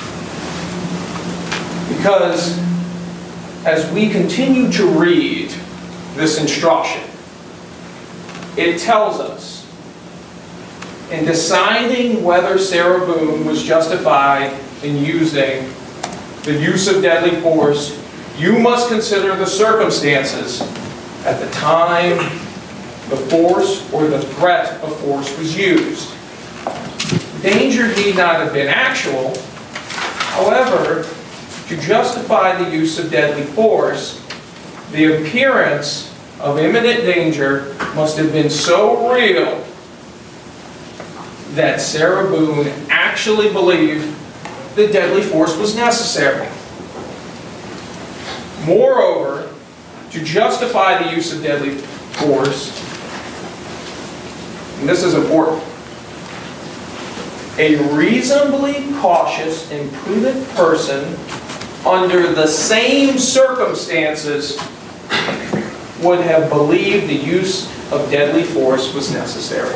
Because as we continue to read this instruction, it tells us in deciding whether Sarah Boone was justified in using the use of deadly force, you must consider the circumstances at the time the force or the threat of force was used. Danger need not have been actual. However, to justify the use of deadly force, the appearance of imminent danger must have been so real that Sarah Boone actually believed that deadly force was necessary. Moreover, to justify the use of deadly force, and this is important, a reasonably cautious and prudent person under the same circumstances would have believed the use of deadly force was necessary.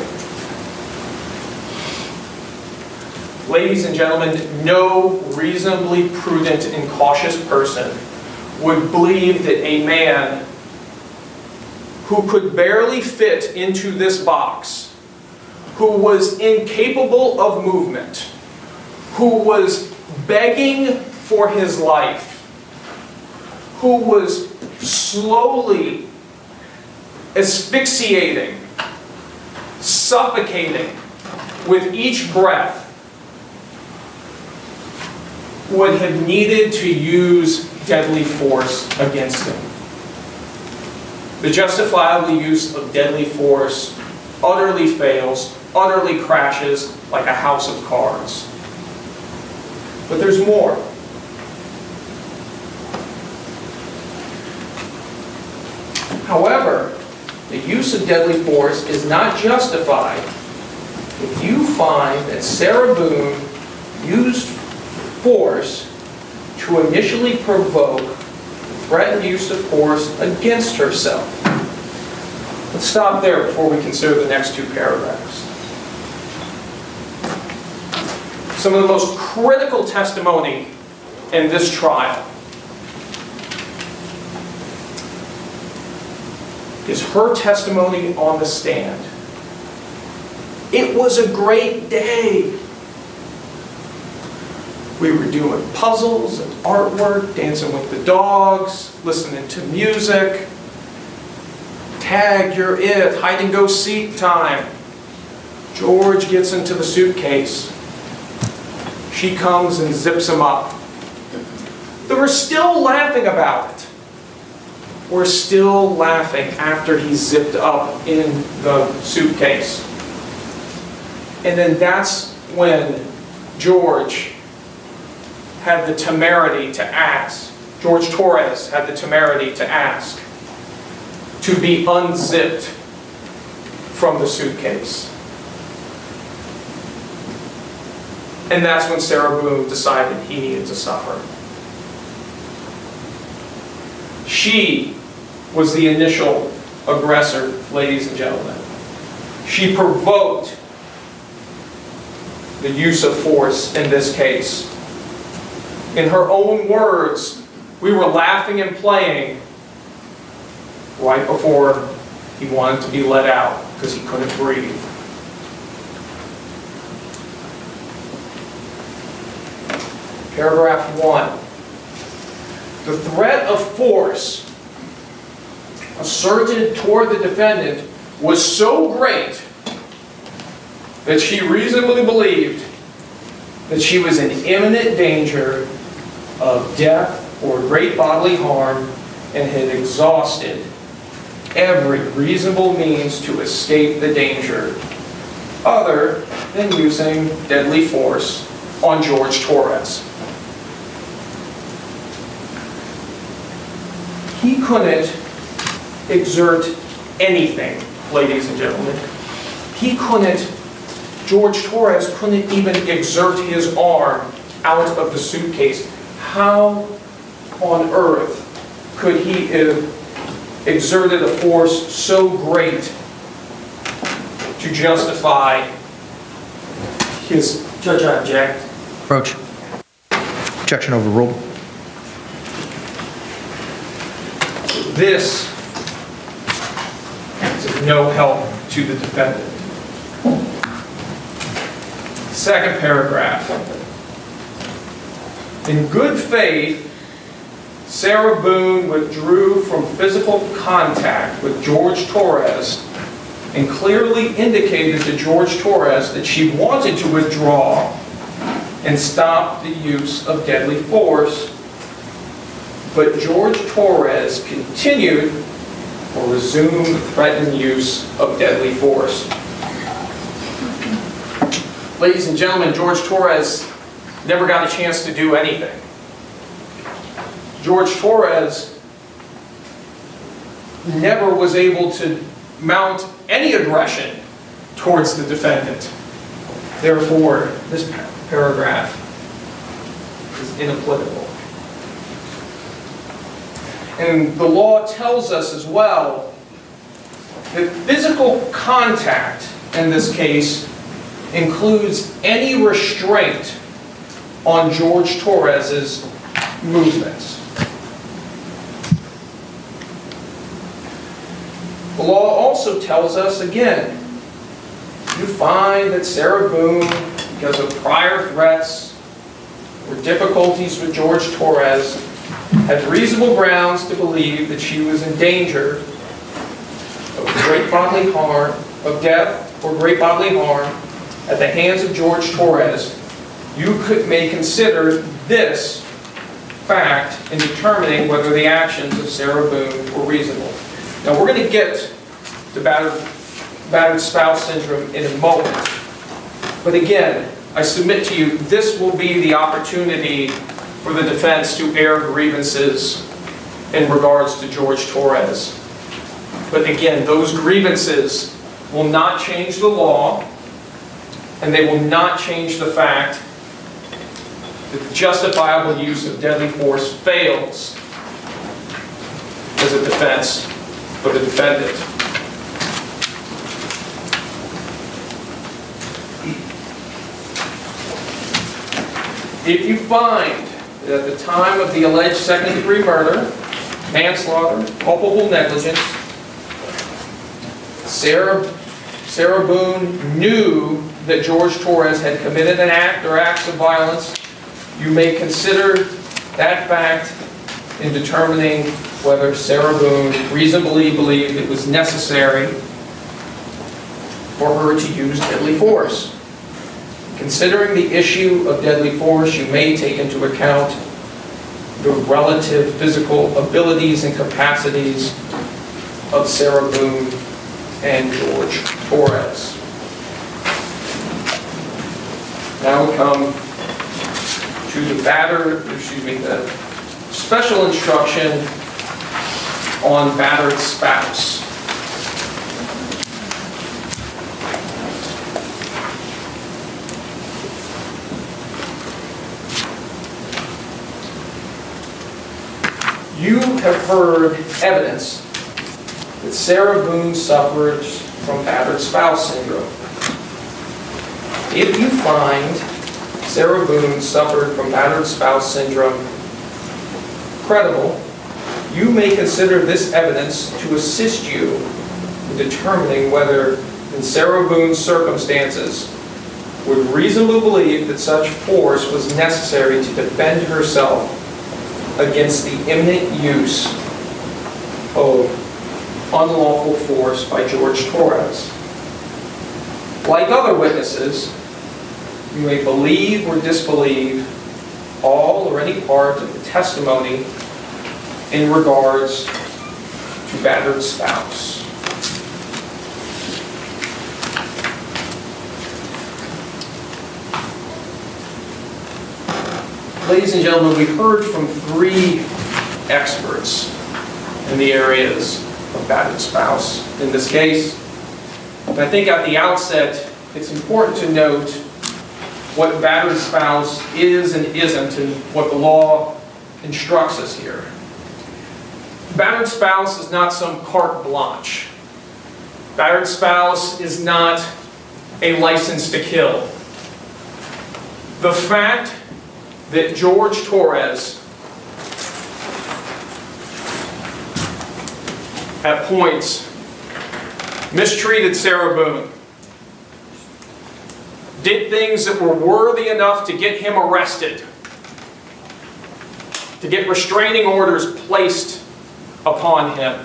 Ladies and gentlemen, no reasonably prudent and cautious person would believe that a man who could barely fit into this box, who was incapable of movement, who was begging for his life, who was slowly asphyxiating, suffocating with each breath, would have needed to use deadly force against him. The justifiable use of deadly force utterly fails, utterly crashes like a house of cards. But there's more. However, the use of deadly force is not justified if you find that Sarah Boone used force to initially provoke threatened use of force against herself. Let's stop there before we consider the next two paragraphs. Some of the most critical testimony in this trial is her testimony on the stand. It was a great day. We were doing puzzles and artwork, dancing with the dogs, listening to music. Tag, you're it, hide and go seek time. George gets into the suitcase. She comes and zips him up. They were still laughing about it. We're still laughing after he's zipped up in the suitcase. And then that's when George had the temerity to ask, George Torres had the temerity to ask to be unzipped from the suitcase. And that's when Sarah Boone decided he needed to suffer. She was the initial aggressor, ladies and gentlemen. She provoked the use of force in this case. In her own words, we were laughing and playing right before he wanted to be let out because he couldn't breathe. Paragraph one. The threat of force asserted toward the defendant was so great that she reasonably believed that she was in imminent danger of death or great bodily harm and had exhausted every reasonable means to escape the danger other than using deadly force on George Torres. He couldn't exert anything, ladies and gentlemen. He couldn't, George Torres couldn't even exert his arm out of the suitcase. How on earth could he have exerted a force so great to justify his... Judge, I object. Approach. Objection overruled. This is of no help to the defendant. Second paragraph. In good faith, Sarah Boone withdrew from physical contact with George Torres and clearly indicated to George Torres that she wanted to withdraw and stop the use of deadly force. But George Torres continued or resumed the threatened use of deadly force. Ladies and gentlemen, George Torres never got a chance to do anything. George Torres never was able to mount any aggression towards the defendant. Therefore, this paragraph is inapplicable. And the law tells us as well that physical contact in this case includes any restraint on George Torres's movements. law also tells us, again, you find that Sarah Boone, because of prior threats or difficulties with George Torres, had reasonable grounds to believe that she was in danger of great bodily harm, of death or great bodily harm at the hands of George Torres, you could, may consider this fact in determining whether the actions of Sarah Boone were reasonable. Now we're going to get to battered, battered spouse syndrome in a moment. But again, I submit to you, this will be the opportunity for the defense to air grievances in regards to George Torres. But again, those grievances will not change the law, and they will not change the fact that the justifiable use of deadly force fails as a defense for the defendant. If you find that at the time of the alleged second-degree murder, manslaughter, culpable negligence, Sarah, Sarah Boone knew that George Torres had committed an act or acts of violence, you may consider that fact in determining whether Sarah Boone reasonably believed it was necessary for her to use deadly force. Considering the issue of deadly force, you may take into account the relative physical abilities and capacities of Sarah Boone and George Torres. Now we come to the batter, excuse me, the special instruction on battered spouse. You have heard evidence that Sarah Boone suffers from battered spouse syndrome. If you find Sarah Boone suffered from battered spouse syndrome credible, you may consider this evidence to assist you in determining whether, in Sarah Boone's circumstances, would reasonably believe that such force was necessary to defend herself against the imminent use of unlawful force by George Torres. Like other witnesses, you may believe or disbelieve all or any part of the testimony in regards to battered spouse. Ladies and gentlemen, we heard from three experts in the areas of battered spouse in this case. And I think at the outset, it's important to note what battered spouse is and isn't and what the law instructs us here. Battered spouse is not some carte blanche. Battered spouse is not a license to kill. The fact that George Torres at points mistreated Sarah Boone, did things that were worthy enough to get him arrested, to get restraining orders placed upon him,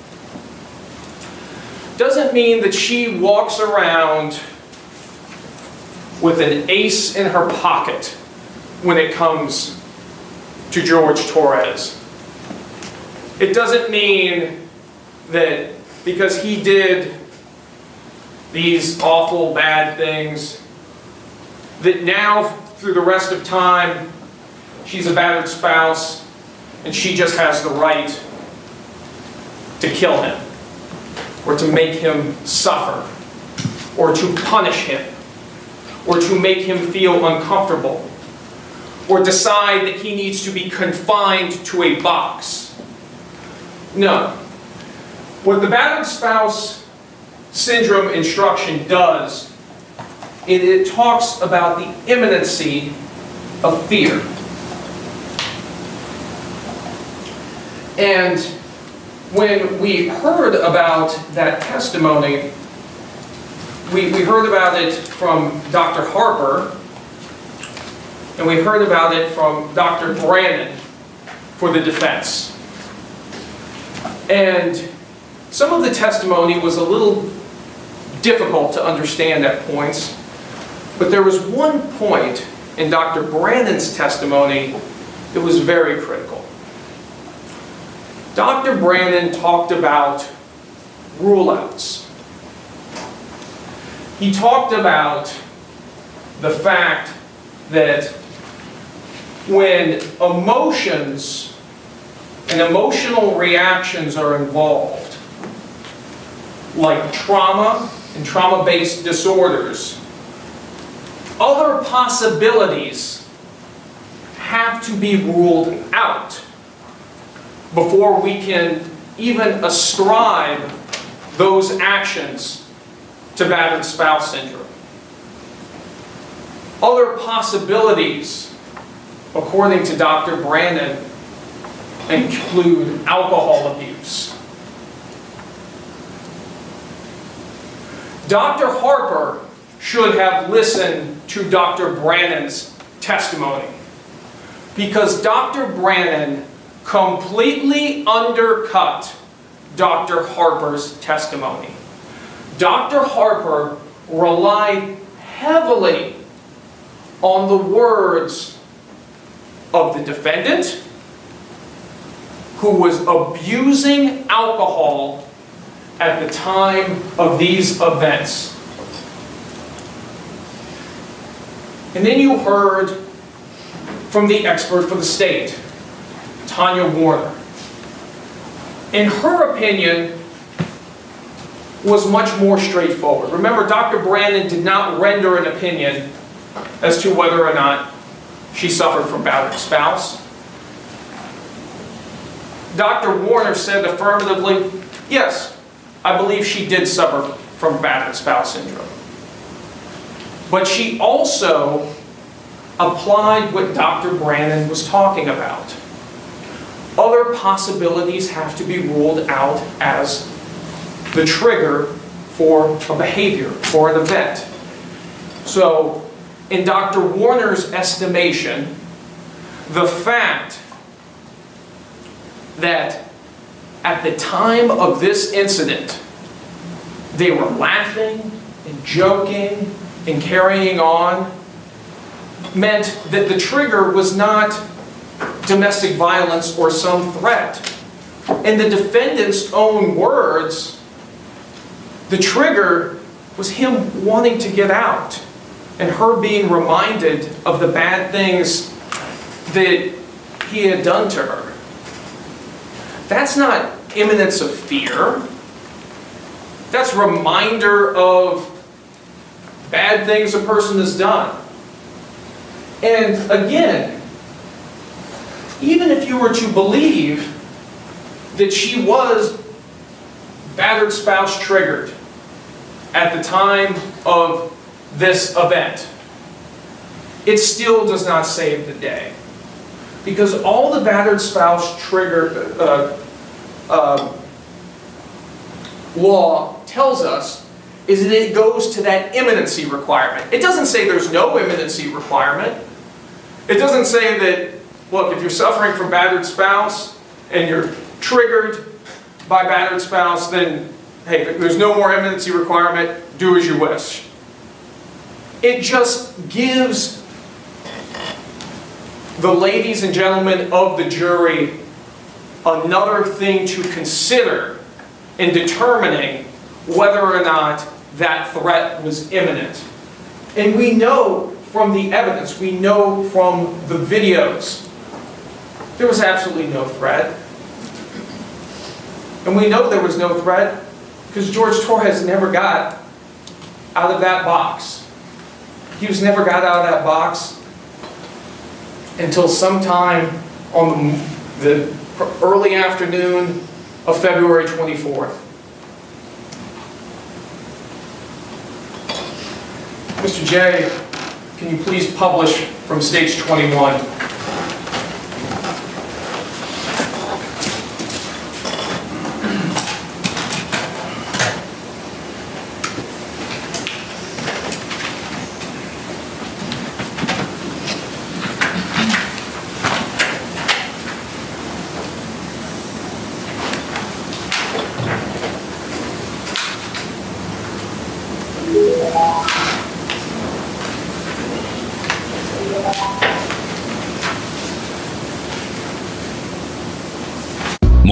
doesn't mean that she walks around with an ace in her pocket when it comes to George Torres. It doesn't mean that because he did these awful bad things, that now through the rest of time she's a battered spouse and she just has the right to kill him or to make him suffer or to punish him or to make him feel uncomfortable or decide that he needs to be confined to a box. No. What the battered spouse syndrome instruction does, it, it talks about the imminency of fear. And when we heard about that testimony, we, we heard about it from Doctor Harper, and we heard about it from Doctor Brannon for the defense. And some of the testimony was a little difficult to understand at points, but there was one point in Doctor Brannon's testimony that was very critical. Doctor Brannon talked about rule-outs. He talked about the fact that when emotions and emotional reactions are involved, like trauma and trauma-based disorders, other possibilities have to be ruled out before we can even ascribe those actions to battered spouse syndrome. Other possibilities, according to Doctor Brannon, include alcohol abuse. Doctor Harper should have listened to Doctor Brannon's testimony, because Doctor Brannon completely undercut Doctor Harper's testimony. Doctor Harper relied heavily on the words of the defendant, who was abusing alcohol at the time of these events. And then you heard from the expert for the state, Tanya Warner. And her opinion was much more straightforward. Remember, Doctor Brannon did not render an opinion as to whether or not she suffered from battered spouse. Doctor Warner said affirmatively, yes, I believe she did suffer from battered spouse syndrome. But she also applied what Doctor Brannon was talking about. Other possibilities have to be ruled out as the trigger for a behavior, for an event. So, in Doctor Warner's estimation, the fact that at the time of this incident, they were laughing and joking and carrying on, meant that the trigger was not domestic violence or some threat. In the defendant's own words, the trigger was him wanting to get out and her being reminded of the bad things that he had done to her. That's not imminence of fear. That's reminder of bad things a person has done. And again, even if you were to believe that she was battered spouse triggered at the time of this event, it still does not save the day. Because all the battered spouse trigger uh, uh, law tells us is that it goes to that imminency requirement. It doesn't say there's no imminency requirement. It doesn't say that, look, if you're suffering from battered spouse and you're triggered by battered spouse, then, hey, there's no more imminency requirement, do as you wish. It just gives the ladies and gentlemen of the jury another thing to consider in determining whether or not that threat was imminent. And we know from the evidence, we know from the videos, there was absolutely no threat. And we know there was no threat because George Torres never got out of that box. He was never got out of that box until sometime on the, the early afternoon of February twenty-fourth. Mister J, can you please publish from stage twenty-one?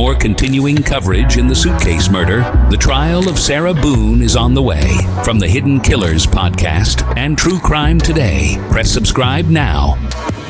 more continuing coverage in the Suitcase Murder, the trial of Sarah Boone is on the way. From the Hidden Killers podcast and True Crime Today, press subscribe now.